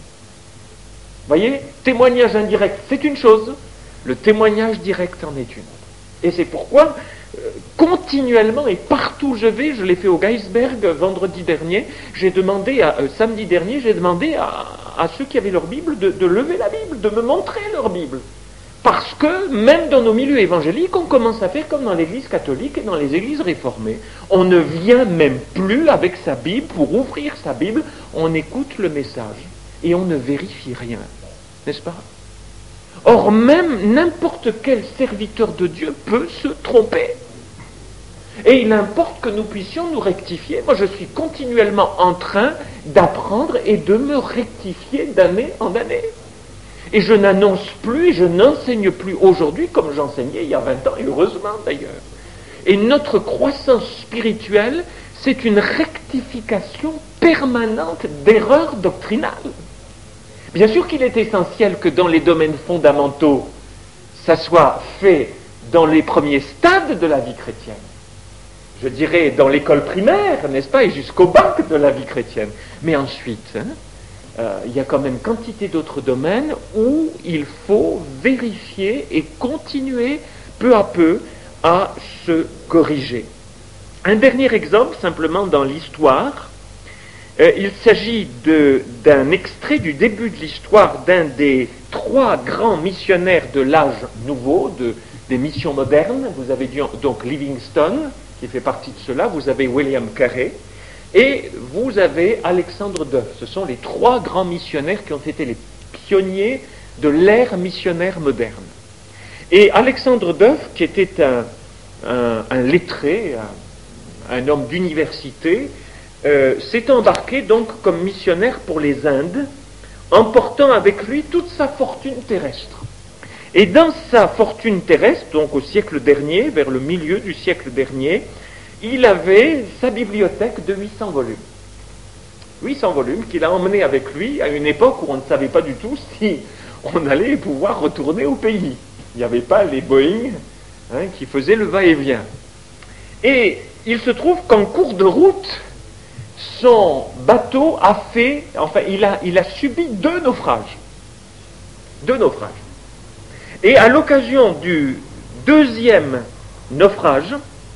Voyez, témoignage indirect, c'est une chose, le témoignage direct en est une autre. Et c'est pourquoi, continuellement et partout où je vais, je l'ai fait au Geisberg vendredi dernier, samedi dernier, j'ai demandé à ceux qui avaient leur Bible de lever la Bible, de me montrer leur Bible. Parce que même dans nos milieux évangéliques, on commence à faire comme dans l'Église catholique et dans les églises réformées. On ne vient même plus avec sa Bible pour ouvrir sa Bible, on écoute le message et on ne vérifie rien, n'est-ce pas? Or, même n'importe quel serviteur de Dieu peut se tromper. Et il importe que nous puissions nous rectifier. Moi, je suis continuellement en train d'apprendre et de me rectifier d'année en année. Et je n'annonce plus et je n'enseigne plus aujourd'hui comme j'enseignais il y a 20 ans, et heureusement d'ailleurs. Et notre croissance spirituelle, c'est une rectification permanente d'erreurs doctrinales. Bien sûr qu'il est essentiel que dans les domaines fondamentaux, ça soit fait dans les premiers stades de la vie chrétienne. Je dirais dans l'école primaire, n'est-ce pas, et jusqu'au bac de la vie chrétienne. Mais ensuite, il y a quand même quantité d'autres domaines où il faut vérifier et continuer peu à peu à se corriger. Un dernier exemple, simplement dans l'histoire. Il s'agit d'un extrait du début de l'histoire d'un des 3 grands missionnaires de l'âge nouveau, des missions modernes. Vous avez donc Livingstone, qui fait partie de cela, vous avez William Carey, et vous avez Alexandre Duff. Ce sont les 3 grands missionnaires qui ont été les pionniers de l'ère missionnaire moderne. Et Alexandre Duff, qui était un lettré, un homme d'université, s'est embarqué donc comme missionnaire pour les Indes, emportant avec lui toute sa fortune terrestre. Et dans sa fortune terrestre, donc au siècle dernier, vers le milieu du siècle dernier, il avait sa bibliothèque de 800 volumes. 800 volumes qu'il a emmenés avec lui à une époque où on ne savait pas du tout si on allait pouvoir retourner au pays. Il n'y avait pas les Boeing qui faisaient le va-et-vient. Et il se trouve qu'en cours de route, son bateau il a subi 2 naufrages. 2 naufrages. Et à l'occasion du 2e naufrage,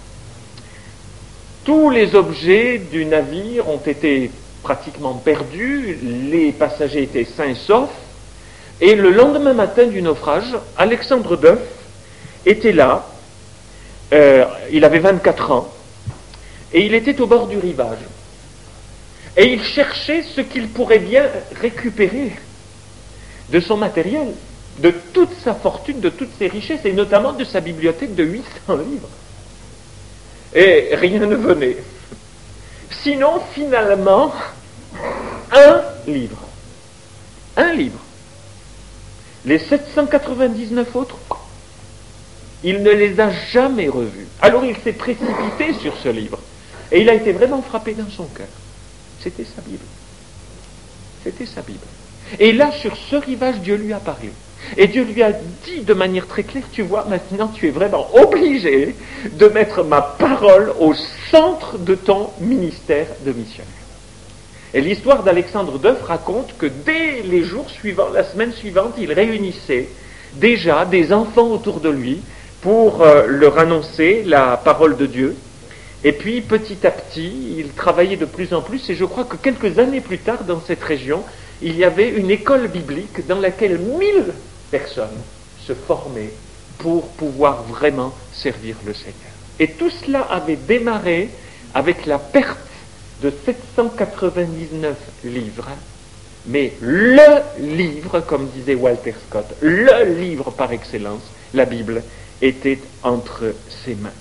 tous les objets du navire ont été pratiquement perdus, les passagers étaient sains et saufs, et le lendemain matin du naufrage, Alexandre Duff était là, il avait 24 ans, et il était au bord du rivage. Et il cherchait ce qu'il pourrait bien récupérer de son matériel, de toute sa fortune, de toutes ses richesses, et notamment de sa bibliothèque de 800 livres. Et rien ne venait. Sinon, finalement, un livre. Un livre. Les 799 autres, il ne les a jamais revus. Alors il s'est précipité sur ce livre. Et il a été vraiment frappé dans son cœur. C'était sa Bible. C'était sa Bible. Et là, sur ce rivage, Dieu lui a parlé. Et Dieu lui a dit de manière très claire, tu vois, maintenant tu es vraiment obligé de mettre ma parole au centre de ton ministère de missionnaire. Et l'histoire d'Alexandre Duff raconte que dès les jours suivants, la semaine suivante, il réunissait déjà des enfants autour de lui pour leur annoncer la parole de Dieu. Et puis, petit à petit, il travaillait de plus en plus, et je crois que quelques années plus tard, dans cette région, il y avait une école biblique dans laquelle 1000 personnes se formaient pour pouvoir vraiment servir le Seigneur. Et tout cela avait démarré avec la perte de 799 livres, mais le livre, comme disait Walter Scott, le livre par excellence, la Bible, était entre ses mains.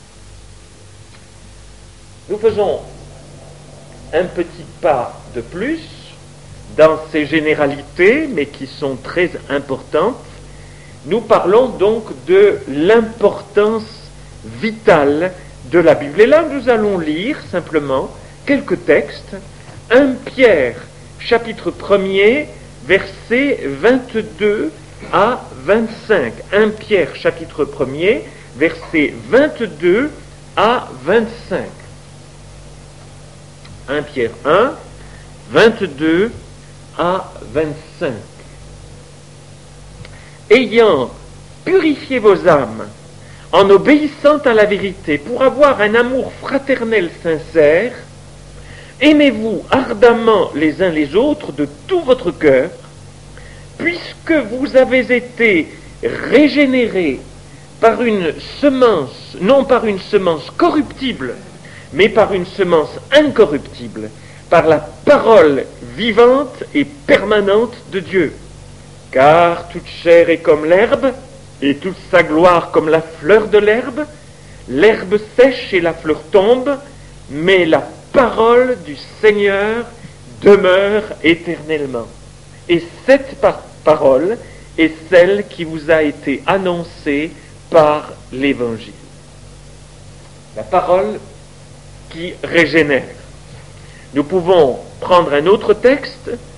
Nous faisons un petit pas de plus dans ces généralités, mais qui sont très importantes. Nous parlons donc de l'importance vitale de la Bible. Et là, nous allons lire simplement quelques textes. 1 Pierre, chapitre 1er, versets 22 à 25. 1 Pierre, chapitre 1er, versets 22 à 25. 1 Pierre 1, 22 à 25. Ayant purifié vos âmes en obéissant à la vérité pour avoir un amour fraternel sincère, aimez-vous ardemment les uns les autres de tout votre cœur, puisque vous avez été régénérés par une semence, non par une semence corruptible, mais par une semence incorruptible, par la parole vivante et permanente de Dieu. Car toute chair est comme l'herbe, et toute sa gloire comme la fleur de l'herbe. L'herbe sèche et la fleur tombe, mais la parole du Seigneur demeure éternellement. Et cette parole est celle qui vous a été annoncée par l'Évangile. La parole qui régénère. Nous pouvons prendre un autre texte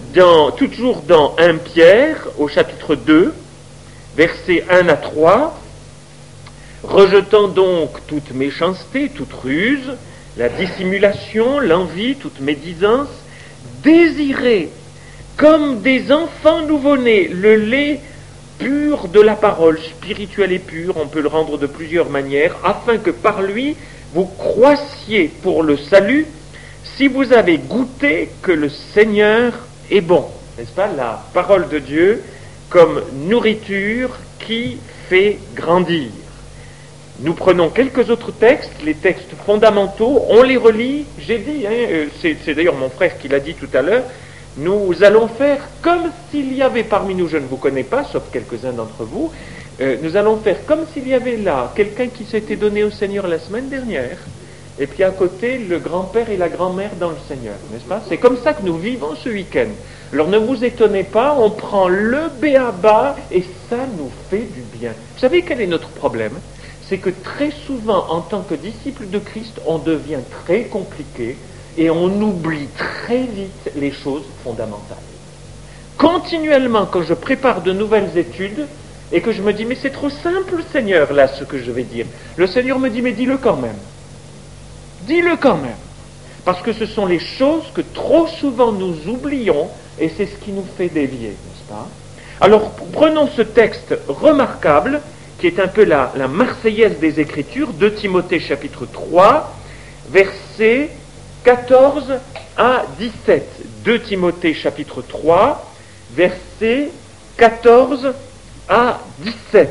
toujours dans 1 Pierre, au chapitre 2, versets 1 à 3, « Rejetant donc toute méchanceté, toute ruse, la dissimulation, l'envie, toute médisance, désirez, comme des enfants nouveau-nés, le lait pur de la parole, spirituel et pur, on peut le rendre de plusieurs manières, afin que par lui vous croissiez pour le salut, si vous avez goûté que le Seigneur est bon. » N'est-ce pas, la parole de Dieu comme nourriture qui fait grandir. Nous prenons quelques autres textes, les textes fondamentaux, on les relit, j'ai dit, c'est d'ailleurs mon frère qui l'a dit tout à l'heure, nous allons faire comme s'il y avait parmi nous, je ne vous connais pas, sauf quelques-uns d'entre vous, nous allons faire comme s'il y avait là quelqu'un qui s'était donné au Seigneur la semaine dernière, et puis à côté le grand-père et la grand-mère dans le Seigneur, n'est-ce pas? C'est comme ça que nous vivons ce week-end. Alors ne vous étonnez pas, on prend le b.a.-ba et ça nous fait du bien. Vous savez quel est notre problème? C'est que très souvent, en tant que disciples de Christ, on devient très compliqué et on oublie très vite les choses fondamentales. Continuellement, quand je prépare de nouvelles études et que je me dis, mais c'est trop simple, Seigneur, là, ce que je vais dire. Le Seigneur me dit, mais dis-le quand même. Dis-le quand même. Parce que ce sont les choses que trop souvent nous oublions et c'est ce qui nous fait dévier, n'est-ce pas? Alors, prenons ce texte remarquable qui est un peu la Marseillaise des Écritures, 2 Timothée chapitre 3, versets 14 à 17. 2 Timothée chapitre 3, versets 14 à 17.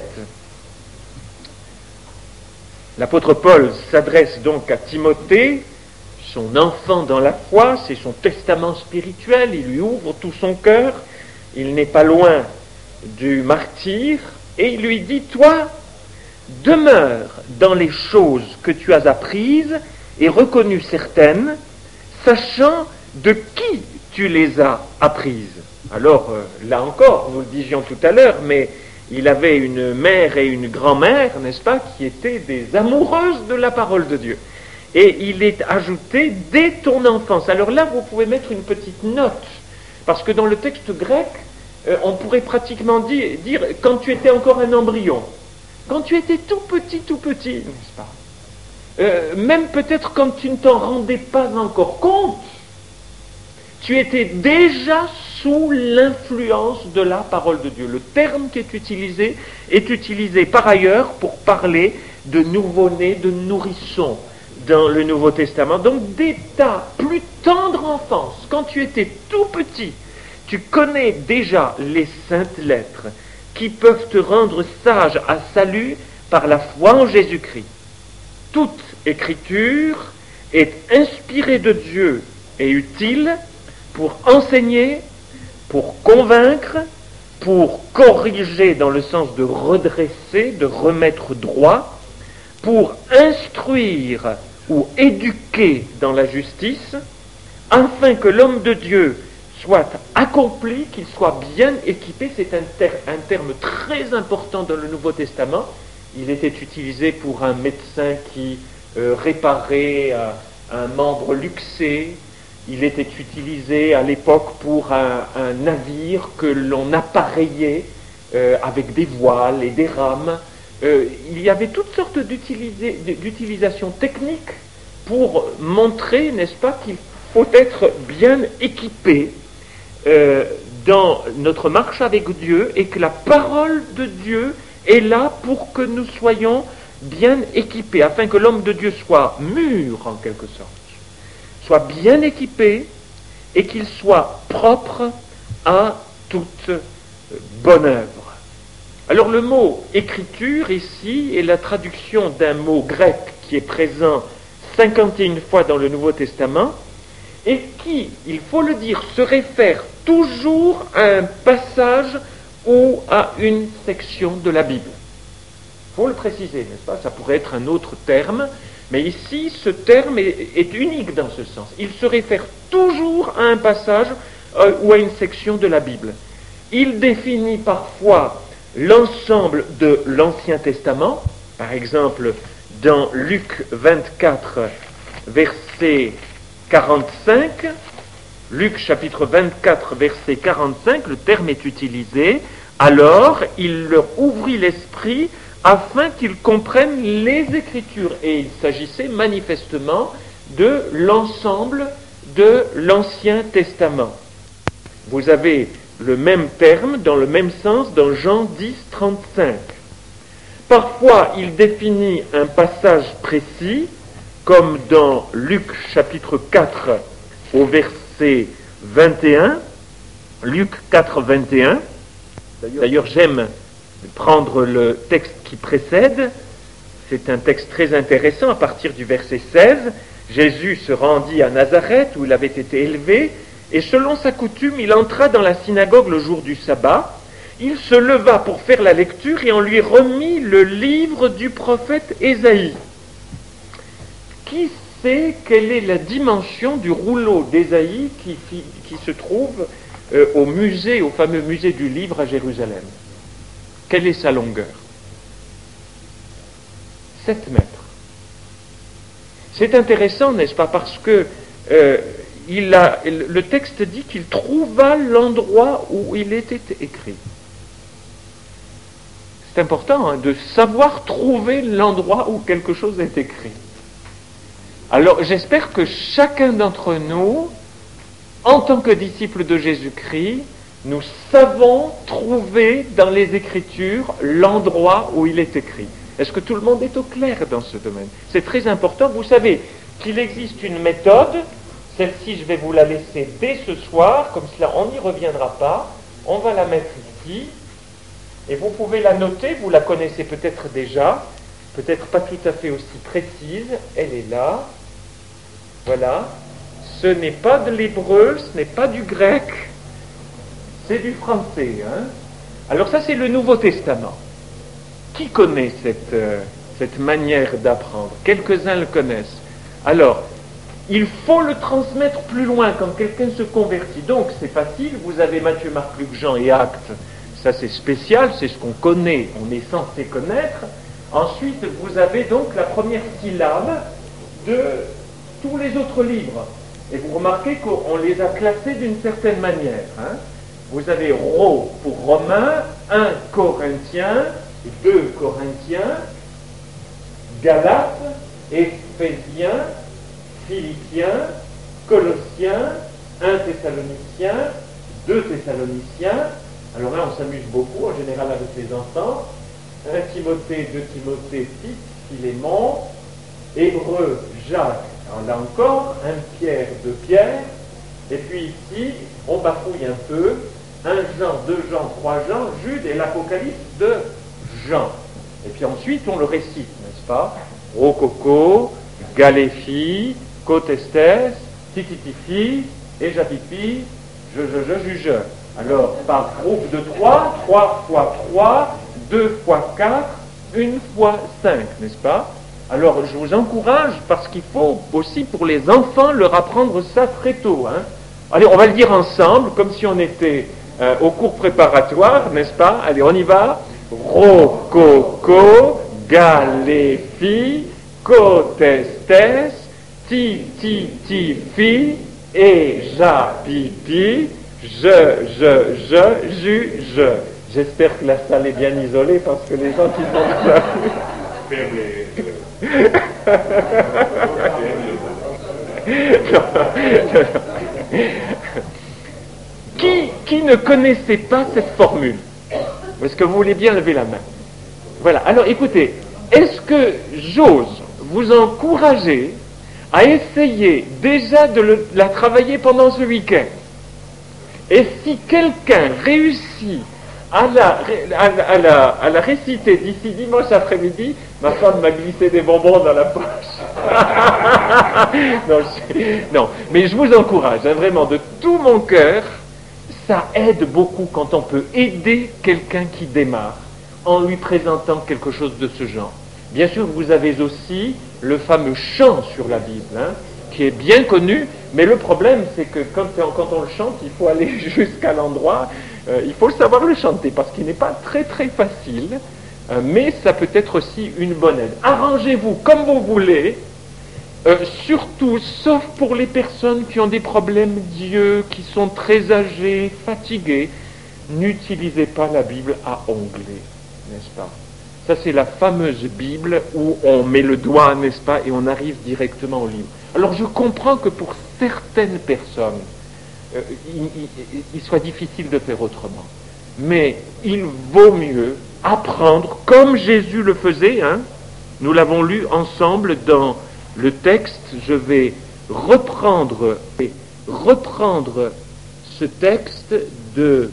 L'apôtre Paul s'adresse donc à Timothée, son enfant dans la foi, c'est son testament spirituel, il lui ouvre tout son cœur, il n'est pas loin du martyre, et il lui dit, toi, demeure dans les choses que tu as apprises et reconnues certaines, sachant de qui tu les as apprises. Alors, là encore, nous le disions tout à l'heure, mais il avait une mère et une grand-mère, n'est-ce pas, qui étaient des amoureuses de la parole de Dieu. Et il est ajouté dès ton enfance. Alors là, vous pouvez mettre une petite note, parce que dans le texte grec, on pourrait pratiquement dire quand tu étais encore un embryon, quand tu étais tout petit, n'est-ce pas? Même peut-être quand tu ne t'en rendais pas encore compte, tu étais déjà sous l'influence de la parole de Dieu. Le terme qui est utilisé par ailleurs pour parler de nouveau-nés, de nourrissons dans le Nouveau Testament. Donc dès ta plus tendre enfance, quand tu étais tout petit, tu connais déjà les saintes lettres qui peuvent te rendre sage à salut par la foi en Jésus-Christ. Toute écriture est inspirée de Dieu et utile pour enseigner, pour convaincre, pour corriger dans le sens de redresser, de remettre droit, pour instruire ou éduquer dans la justice, afin que l'homme de Dieu soit accompli, qu'il soit bien équipé. C'est un terme très important dans le Nouveau Testament. Il était utilisé pour un médecin qui réparait un membre luxé. Il était utilisé à l'époque pour un navire que l'on appareillait avec des voiles et des rames. Il y avait toutes sortes d'utilisations techniques pour montrer, n'est-ce pas, qu'il faut être bien équipé dans notre marche avec Dieu et que la parole de Dieu est là pour que nous soyons bien équipés, afin que l'homme de Dieu soit mûr en quelque sorte, soit bien équipé et qu'il soit propre à toute bonne œuvre. Alors le mot écriture ici est la traduction d'un mot grec qui est présent 51 fois dans le Nouveau Testament et qui, il faut le dire, se réfère toujours à un passage ou à une section de la Bible. Il faut le préciser, n'est-ce pas? Ça pourrait être un autre terme, mais ici, ce terme est unique dans ce sens. Il se réfère toujours à un passage ou à une section de la Bible. Il définit parfois l'ensemble de l'Ancien Testament, par exemple dans Luc 24, verset 45, Luc chapitre 24, verset 45, le terme est utilisé. Alors, il leur ouvrit l'esprit afin qu'ils comprennent les Écritures. Et il s'agissait manifestement de l'ensemble de l'Ancien Testament. Vous avez le même terme dans le même sens dans Jean 10, 35. Parfois, il définit un passage précis, comme dans Luc chapitre 4 au verset 21, Luc 4, 21. D'ailleurs, j'aime prendre le texte qui précède. C'est un texte très intéressant à partir du verset 16. Jésus se rendit à Nazareth où il avait été élevé et selon sa coutume, il entra dans la synagogue le jour du sabbat. Il se leva pour faire la lecture et on lui remit le livre du prophète Ésaïe. Qui sait quelle est la dimension du rouleau d'Ésaïe qui se trouve au musée, au fameux musée du livre à Jérusalem? Quelle est sa longueur? 7 mètres. C'est intéressant, n'est-ce pas, parce que le texte dit qu'il trouva l'endroit où il était écrit. C'est important de savoir trouver l'endroit où quelque chose est écrit. Alors j'espère que chacun d'entre nous, en tant que disciples de Jésus-Christ, nous savons trouver dans les Écritures l'endroit où il est écrit. Est-ce que tout le monde est au clair dans ce domaine? C'est très important. Vous savez qu'il existe une méthode. Celle-ci, je vais vous la laisser dès ce soir. Comme cela, on n'y reviendra pas. On va la mettre ici. Et vous pouvez la noter. Vous la connaissez peut-être déjà. Peut-être pas tout à fait aussi précise. Elle est là. Voilà. Ce n'est pas de l'hébreu, ce n'est pas du grec. C'est du français. Alors ça, c'est le Nouveau Testament. Qui connaît cette manière d'apprendre? Quelques-uns le connaissent. Alors, il faut le transmettre plus loin quand quelqu'un se convertit. Donc, c'est facile. Vous avez Matthieu, Marc, Luc, Jean et Actes. Ça, c'est spécial. C'est ce qu'on connaît. On est censé connaître. Ensuite, vous avez donc la première syllabe de tous les autres livres. Et vous remarquez qu'on les a classés d'une certaine manière. Vous avez Ro pour Romains, 1 Corinthiens, 2 Corinthiens, Galates, Éphésiens, Philippiens, Colossiens, 1 Thessaloniciens, 2 Thessaloniciens. Alors là, on s'amuse beaucoup, en général avec les enfants. 1 Timothée, 2 Timothée, Tite, Philémon, Hébreux, Jacques. Alors là encore, 1 Pierre, 2 Pierre. Et puis ici, on bafouille un peu. 1 Jean, 2 Jean, 3 Jean, Jude et l'Apocalypse de Jean. Et puis ensuite, on le récite, n'est-ce pas? Rococo, Galéphie, Cotestes, Tititifi, Ejapipi, je. Alors, par groupe de 3, 3 fois 3, 2 fois 4, 1 fois 5, n'est-ce pas? Alors, je vous encourage, parce qu'il faut aussi pour les enfants leur apprendre ça très tôt. Allez, on va le dire ensemble, comme si on était au cours préparatoire, n'est-ce pas? Allez, on y va. Rococo, Galéphie, Cotestes, Tititifi, Ejapipi, je. J'espère que la salle est bien isolée parce que les gens qui sont là. Qui ne connaissait pas cette formule? Est-ce que vous voulez bien lever la main? Voilà, alors écoutez, est-ce que j'ose vous encourager à essayer déjà de la travailler pendant ce week-end? Et si quelqu'un réussit à la réciter d'ici dimanche après-midi, ma femme m'a glissé des bonbons dans la poche. non, mais je vous encourage, vraiment, de tout mon cœur. Ça aide beaucoup quand on peut aider quelqu'un qui démarre en lui présentant quelque chose de ce genre. Bien sûr, vous avez aussi le fameux chant sur la Bible, qui est bien connu, mais le problème, c'est que quand on le chante, il faut aller jusqu'à l'endroit, il faut le savoir le chanter, parce qu'il n'est pas très très facile, mais ça peut être aussi une bonne aide. Arrangez-vous comme vous voulez, Surtout, sauf pour les personnes qui ont des problèmes d'yeux, qui sont très âgées, fatiguées, n'utilisez pas la Bible à ongler, n'est-ce pas? Ça, c'est la fameuse Bible où on met le doigt, n'est-ce pas, et on arrive directement au livre. Alors, je comprends que pour certaines personnes, il soit difficile de faire autrement. Mais il vaut mieux apprendre comme Jésus le faisait, hein. Nous l'avons lu ensemble dans le texte. Je vais reprendre ce texte de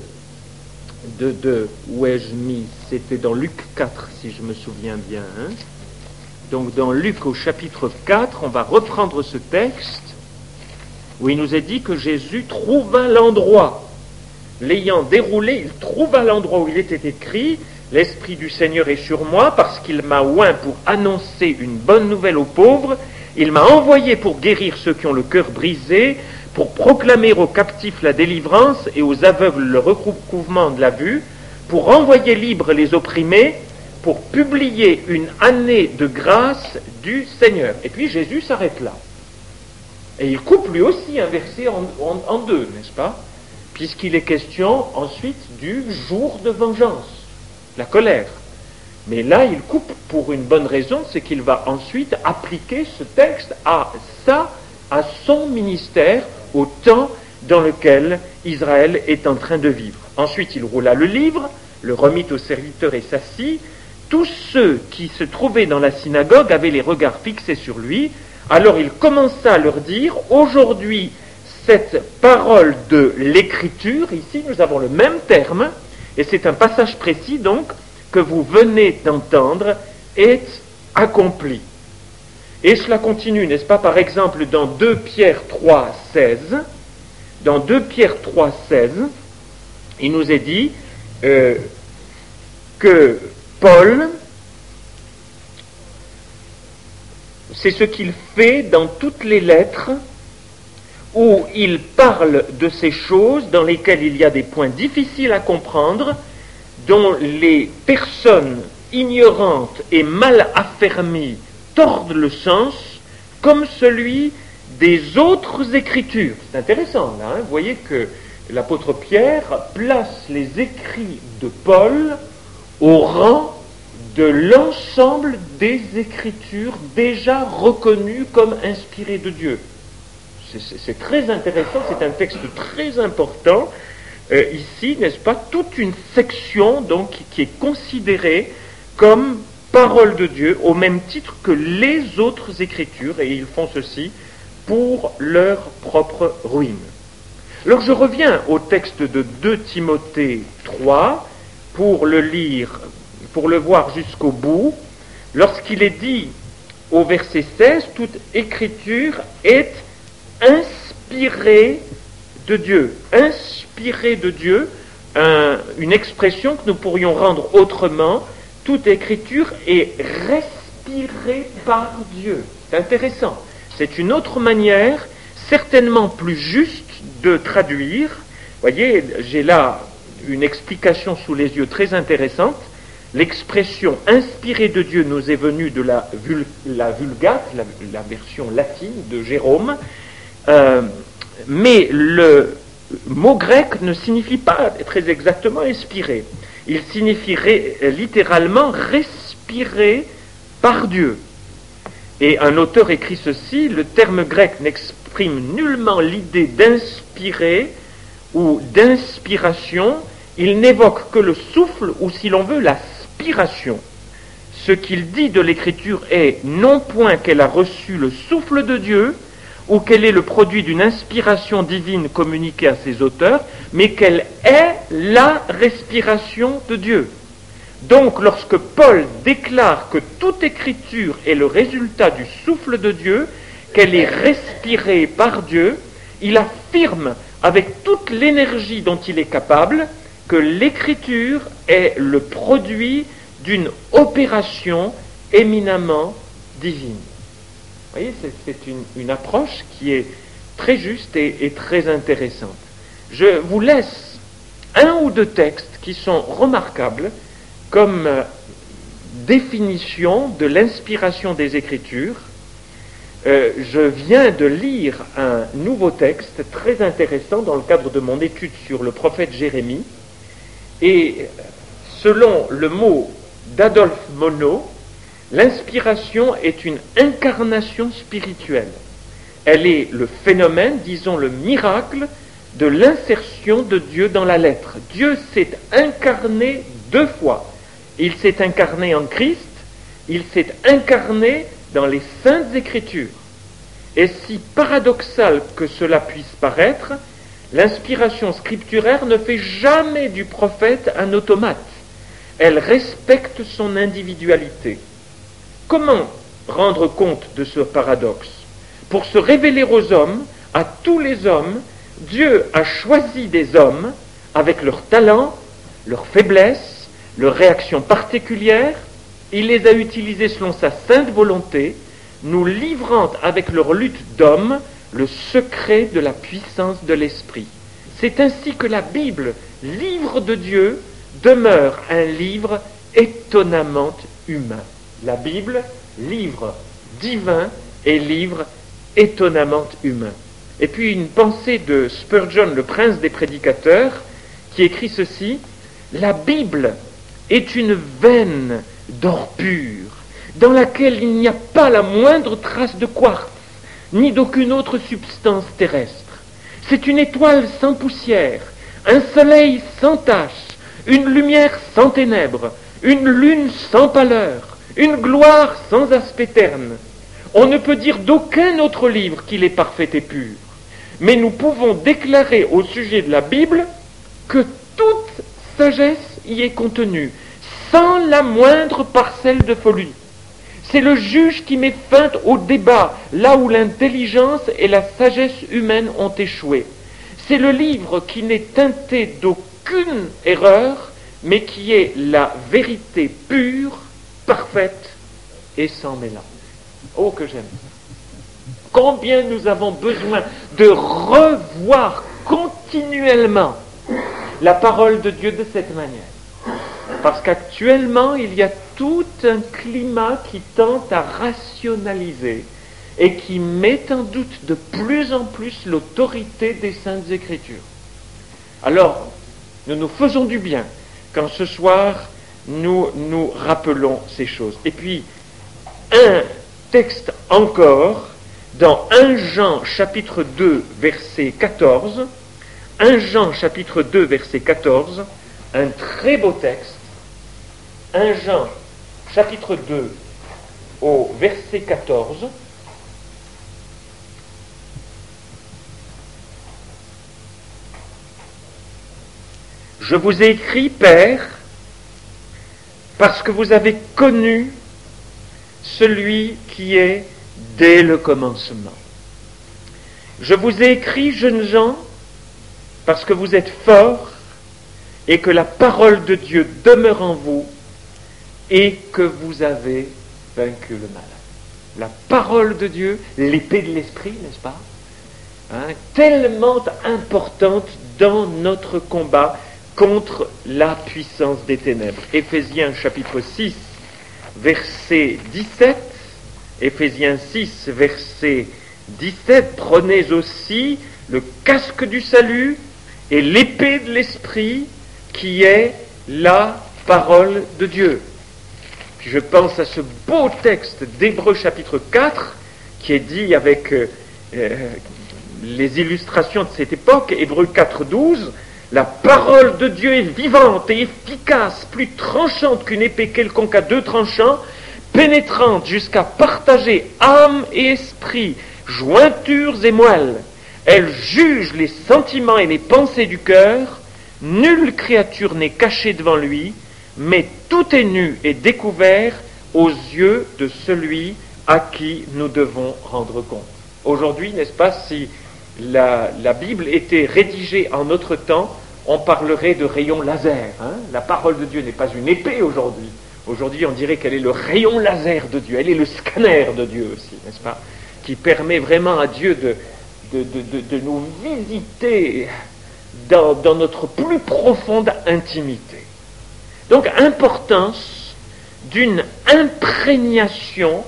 où ai-je mis? C'était dans Luc 4, si je me souviens bien. Hein. Donc dans Luc au chapitre 4, on va reprendre ce texte où il nous est dit que Jésus trouva l'endroit. L'ayant déroulé, il trouva l'endroit où il était écrit « L'Esprit du Seigneur est sur moi parce qu'il m'a oint pour annoncer une bonne nouvelle aux pauvres. Il m'a envoyé pour guérir ceux qui ont le cœur brisé, pour proclamer aux captifs la délivrance et aux aveugles le recouvrement de la vue, pour envoyer libres les opprimés, pour publier une année de grâce du Seigneur. » Et puis Jésus s'arrête là. Et il coupe lui aussi un verset en deux, n'est-ce pas? Puisqu'il est question ensuite du jour de vengeance, la colère. Mais là, il coupe pour une bonne raison, c'est qu'il va ensuite appliquer ce texte à son ministère, au temps dans lequel Israël est en train de vivre. Ensuite, il roula le livre, le remit au serviteur et s'assit. Tous ceux qui se trouvaient dans la synagogue avaient les regards fixés sur lui. Alors il commença à leur dire, aujourd'hui, cette parole de l'écriture, ici nous avons le même terme, et c'est un passage précis donc, que vous venez d'entendre, est accompli. Et cela continue, n'est-ce pas, par exemple, dans 2 Pierre 3, 16, dans 2 Pierre 3, 16, il nous est dit que Paul, c'est ce qu'il fait dans toutes les lettres où il parle de ces choses dans lesquelles il y a des points difficiles à comprendre, dont les personnes ignorantes et mal affermies tordent le sens, comme celui des autres Écritures. C'est intéressant, là. Vous voyez que l'apôtre Pierre place les écrits de Paul au rang de l'ensemble des Écritures déjà reconnues comme inspirées de Dieu. C'est très intéressant, c'est un texte très important. Ici, n'est-ce pas, toute une section donc qui est considérée comme parole de Dieu au même titre que les autres Écritures, et ils font ceci pour leur propre ruine. Alors je reviens au texte de 2 Timothée 3 pour le lire, pour le voir jusqu'au bout, lorsqu'il est dit au verset 16, toute écriture est inspirée de Dieu. Inspirée de Dieu, une expression que nous pourrions rendre autrement, toute écriture est respirée par Dieu. C'est intéressant. C'est une autre manière, certainement plus juste, de traduire. Vous voyez, j'ai là une explication sous les yeux très intéressante. L'expression inspirée de Dieu nous est venue de la Vulgate, la version latine de Jérôme, mais le mot grec ne signifie pas très exactement inspiré. Il signifie littéralement respirer par Dieu. Et un auteur écrit ceci, le terme grec n'exprime nullement l'idée d'inspirer ou d'inspiration, il n'évoque que le souffle ou, si l'on veut, la spiration. Ce qu'il dit de l'écriture est non point qu'elle a reçu le souffle de Dieu ou qu'elle est le produit d'une inspiration divine communiquée à ses auteurs, mais qu'elle est la respiration de Dieu. Donc, lorsque Paul déclare que toute écriture est le résultat du souffle de Dieu, qu'elle est respirée par Dieu, il affirme avec toute l'énergie dont il est capable que l'écriture est le produit d'une opération éminemment divine. Vous voyez, c'est une approche qui est très juste et très intéressante. Je vous laisse un ou deux textes qui sont remarquables comme définition de l'inspiration des Écritures. je viens de lire un nouveau texte très intéressant dans le cadre de mon étude sur le prophète Jérémie, et selon le mot d'Adolphe Monod, l'inspiration est une incarnation spirituelle. Elle est le phénomène, disons le miracle, de l'insertion de Dieu dans la lettre. Dieu s'est incarné 2 fois. Il s'est incarné en Christ, il s'est incarné dans les Saintes Écritures. Et si paradoxal que cela puisse paraître, l'inspiration scripturaire ne fait jamais du prophète un automate. Elle respecte son individualité. Comment rendre compte de ce paradoxe? Pour se révéler aux hommes, à tous les hommes, Dieu a choisi des hommes avec leurs talents, leurs faiblesses, leurs réactions particulières. Il les a utilisés selon sa sainte volonté, nous livrant avec leur lutte d'homme le secret de la puissance de l'esprit. C'est ainsi que la Bible, livre de Dieu, demeure un livre étonnamment humain. La Bible, livre divin et livre étonnamment humain. Et puis une pensée de Spurgeon, le prince des prédicateurs, qui écrit ceci: la Bible est une veine d'or pur, dans laquelle il n'y a pas la moindre trace de quartz, ni d'aucune autre substance terrestre. C'est une étoile sans poussière, un soleil sans tache, une lumière sans ténèbres, une lune sans pâleur, une gloire sans aspect terne. On ne peut dire d'aucun autre livre qu'il est parfait et pur, mais nous pouvons déclarer au sujet de la Bible que toute sagesse y est contenue, sans la moindre parcelle de folie. C'est le juge qui met fin au débat, là où l'intelligence et la sagesse humaine ont échoué. C'est le livre qui n'est teinté d'aucune erreur, mais qui est la vérité pure, parfaite et sans mélange. Oh, que j'aime ça! Combien nous avons besoin de revoir continuellement la parole de Dieu de cette manière. Parce qu'actuellement, il y a tout un climat qui tente à rationaliser et qui met en doute de plus en plus l'autorité des Saintes Écritures. Alors, nous nous faisons du bien quand ce soir, nous nous rappelons ces choses. Et puis, un texte encore, dans 1 Jean chapitre 2, verset 14, 1 Jean chapitre 2, verset 14, un très beau texte, 1 Jean chapitre 2 au verset 14, je vous ai écrit, Père, parce que vous avez connu celui qui est dès le commencement. Je vous ai écrit, jeunes gens, parce que vous êtes forts et que la parole de Dieu demeure en vous et que vous avez vaincu le mal. La parole de Dieu, l'épée de l'esprit, n'est-ce pas? Tellement importante dans notre combat contre la puissance des ténèbres. Éphésiens chapitre 6, verset 17, Éphésiens 6, verset 17, prenez aussi le casque du salut et l'épée de l'esprit qui est la parole de Dieu. Puis je pense à ce beau texte d'Hébreux chapitre 4 qui est dit avec les illustrations de cette époque, Hébreux 4, 12, la parole de Dieu est vivante et efficace, plus tranchante qu'une épée quelconque à 2 tranchants, pénétrante jusqu'à partager âme et esprit, jointures et moelles. Elle juge les sentiments et les pensées du cœur. Nulle créature n'est cachée devant lui, mais tout est nu et découvert aux yeux de celui à qui nous devons rendre compte. Aujourd'hui, n'est-ce pas, si la Bible était rédigée en notre temps, on parlerait de rayon laser. La parole de Dieu n'est pas une épée aujourd'hui. Aujourd'hui, on dirait qu'elle est le rayon laser de Dieu. Elle est le scanner de Dieu aussi, n'est-ce pas? Qui permet vraiment à Dieu de nous visiter dans notre plus profonde intimité. Donc, importance d'une imprégnation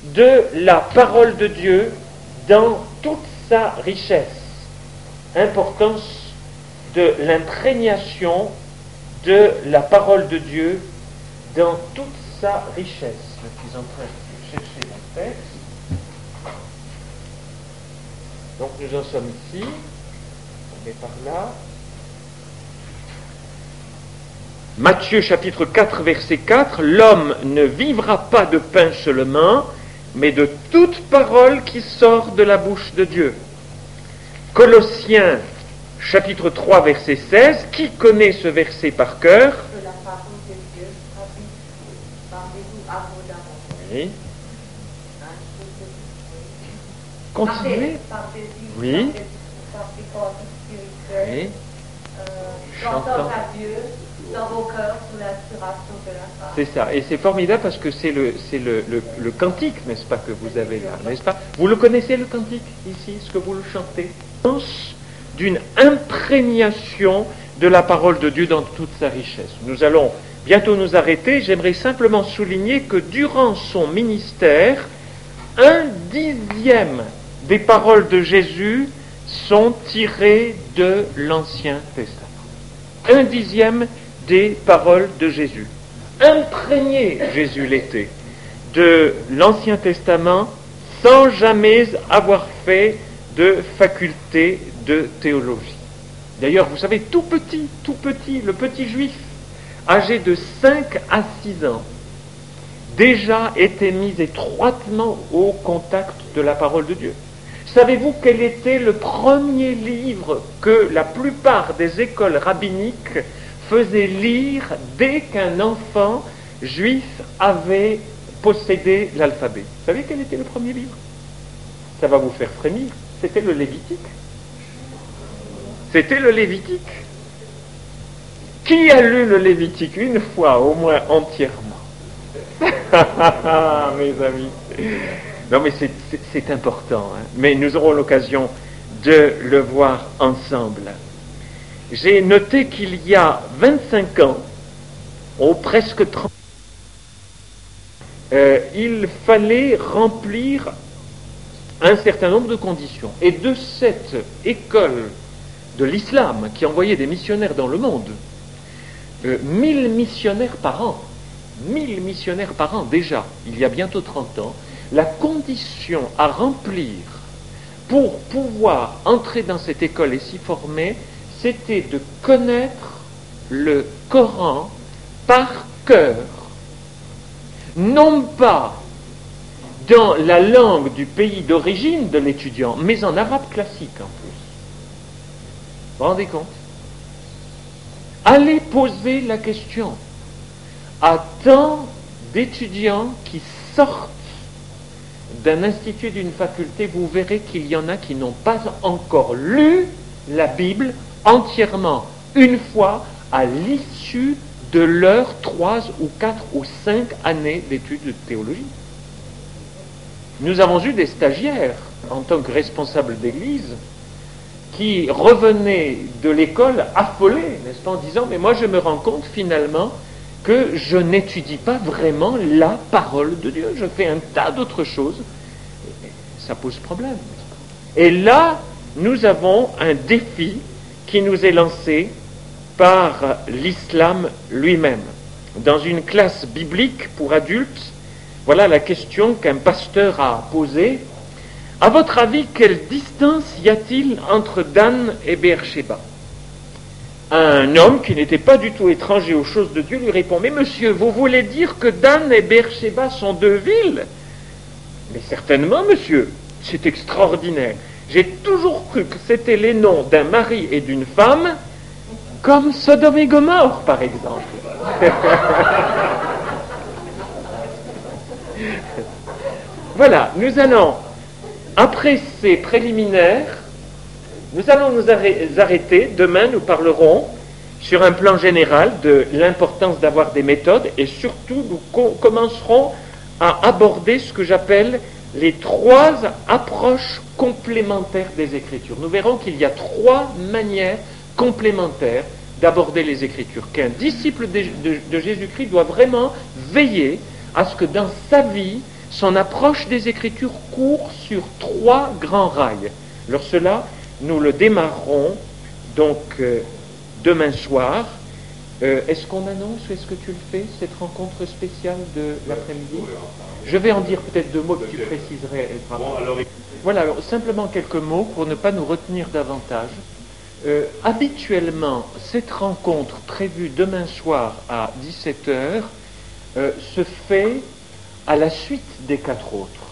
de la parole de Dieu dans toute sa richesse. Importance de l'imprégnation de la parole de Dieu dans toute sa richesse. Je suis en train de chercher mon texte. Donc nous en sommes ici. On est par là. Matthieu chapitre 4 verset 4, l'homme ne vivra pas de pain seulement, mais de toute parole qui sort de la bouche de Dieu. Colossiens chapitre 3 verset 16, qui connaît ce verset par cœur? Que la parole de Dieu habite parmi vous abondamment. Oui. Continuez. Oui. Oui. Chantant à Dieu dans vos cœurs sous l'inspiration de la parole. C'est ça, et c'est formidable parce que c'est le cantique, n'est-ce pas, que vous avez là, n'est-ce pas? Vous le connaissez, le cantique, ici, ce que vous le chantez? D'une imprégnation de la parole de Dieu dans toute sa richesse. Nous allons bientôt nous arrêter. J'aimerais simplement souligner que durant son ministère, 1/10 des paroles de Jésus sont tirées de l'Ancien Testament. 1/10 des paroles de Jésus. Imprégné, Jésus l'était, de l'Ancien Testament sans jamais avoir fait de faculté de théologie. D'ailleurs, vous savez, tout petit, le petit juif, âgé de 5 à 6 ans, déjà était mis étroitement au contact de la parole de Dieu. Savez-vous quel était le premier livre que la plupart des écoles rabbiniques faisaient lire dès qu'un enfant juif avait possédé l'alphabet? Vous savez quel était le premier livre? Ça va vous faire frémir. C'était le Lévitique. C'était le Lévitique. Qui a lu le Lévitique une fois, au moins entièrement? Mes amis. Non, mais c'est important. Hein. Mais nous aurons l'occasion de le voir ensemble. J'ai noté qu'il y a 25 ans, ou presque 30 il fallait remplir un certain nombre de conditions. Et de cette école de l'islam qui envoyait des missionnaires dans le monde, 1000 missionnaires par an, 1000 missionnaires par an déjà, il y a bientôt 30 ans, la condition à remplir pour pouvoir entrer dans cette école et s'y former, c'était de connaître le Coran par cœur, non pas dans la langue du pays d'origine de l'étudiant, mais en arabe classique en plus. Vous vous rendez compte? Allez poser la question à tant d'étudiants qui sortent d'un institut, d'une faculté, vous verrez qu'il y en a qui n'ont pas encore lu la Bible entièrement, une fois à l'issue de leurs 3 ou 4 ou 5 années d'études de théologie. Nous avons eu des stagiaires, en tant que responsables d'église, qui revenaient de l'école affolés, n'est-ce pas, en disant « Mais moi je me rends compte finalement que je n'étudie pas vraiment la parole de Dieu, je fais un tas d'autres choses. » Ça pose problème. Et là, nous avons un défi qui nous est lancé par l'islam lui-même. Dans une classe biblique pour adultes, voilà la question qu'un pasteur a posée. À votre avis, quelle distance y a-t-il entre Dan et Beersheba? Un homme qui n'était pas du tout étranger aux choses de Dieu lui répond: Mais monsieur, vous voulez dire que Dan et Beersheba sont 2 villes? Mais certainement, monsieur, c'est extraordinaire. J'ai toujours cru que c'était les noms d'un mari et d'une femme, comme Sodome et Gomorrhe, par exemple. Voilà, nous allons, après ces préliminaires, nous allons nous arrêter. Demain, nous parlerons sur un plan général de l'importance d'avoir des méthodes et surtout, nous commencerons à aborder ce que j'appelle les 3 approches complémentaires des Écritures. Nous verrons qu'il y a 3 manières complémentaires d'aborder les Écritures, qu'un disciple de Jésus-Christ doit vraiment veiller à ce que dans sa vie, Son approche des Écritures court sur 3 grands rails. Alors cela, nous le démarrerons donc demain soir. Est-ce qu'on annonce ou est-ce que tu le fais, cette rencontre spéciale de l'après-midi? Je vais en dire peut-être 2 mots que tu préciserais. Voilà, alors, simplement quelques mots pour ne pas nous retenir davantage. Habituellement, cette rencontre prévue demain soir à 17h se fait à la suite des 4 autres.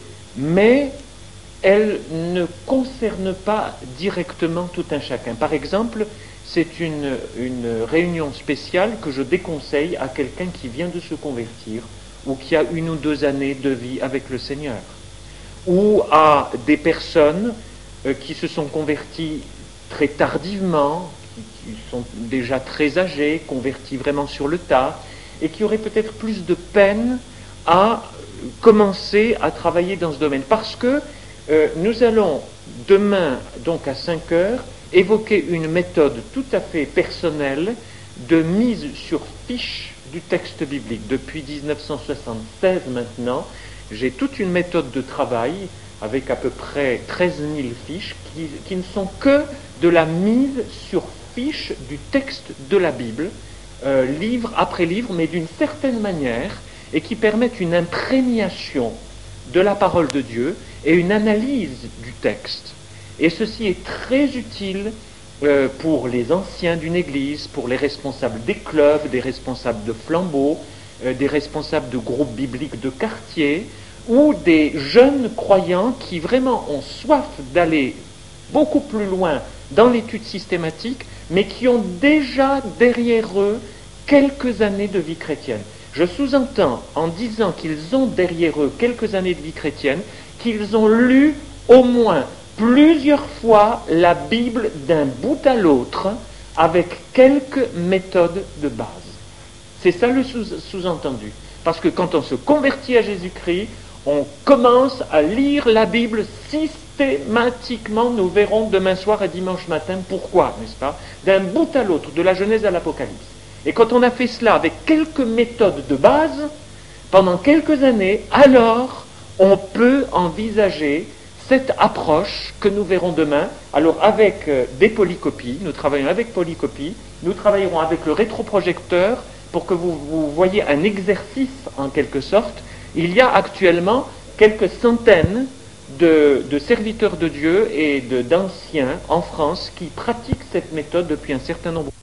Mais elle ne concerne pas directement tout un chacun. Par exemple, c'est une réunion spéciale que je déconseille à quelqu'un qui vient de se convertir ou qui a 1 ou 2 années de vie avec le Seigneur, ou à des personnes qui se sont converties très tardivement, qui sont déjà très âgées, converties vraiment sur le tas, et qui auraient peut-être plus de peine à commencer à travailler dans ce domaine. Parce que nous allons demain, donc à 5 heures, évoquer une méthode tout à fait personnelle de mise sur fiche du texte biblique. Depuis 1976 maintenant, j'ai toute une méthode de travail avec à peu près 13 000 fiches qui ne sont que de la mise sur fiche du texte de la Bible, livre après livre, mais d'une certaine manière, et qui permettent une imprégnation de la parole de Dieu et une analyse du texte. Et ceci est très utile pour les anciens d'une église, pour les responsables des clubs, des responsables de flambeaux, des responsables de groupes bibliques de quartier, ou des jeunes croyants qui vraiment ont soif d'aller beaucoup plus loin dans l'étude systématique, mais qui ont déjà derrière eux quelques années de vie chrétienne. Je sous-entends, en disant qu'ils ont derrière eux quelques années de vie chrétienne, qu'ils ont lu au moins plusieurs fois la Bible d'un bout à l'autre avec quelques méthodes de base. C'est ça le sous-entendu. Parce que quand on se convertit à Jésus-Christ, on commence à lire la Bible systématiquement. Nous verrons demain soir et dimanche matin pourquoi, n'est-ce pas? D'un bout à l'autre, de la Genèse à l'Apocalypse. Et quand on a fait cela avec quelques méthodes de base, pendant quelques années, alors on peut envisager cette approche que nous verrons demain. Alors avec des polycopies, nous travaillons avec polycopies, nous travaillerons avec le rétroprojecteur pour que vous voyez un exercice en quelque sorte. Il y a actuellement quelques centaines de serviteurs de Dieu et d'anciens en France qui pratiquent cette méthode depuis un certain nombre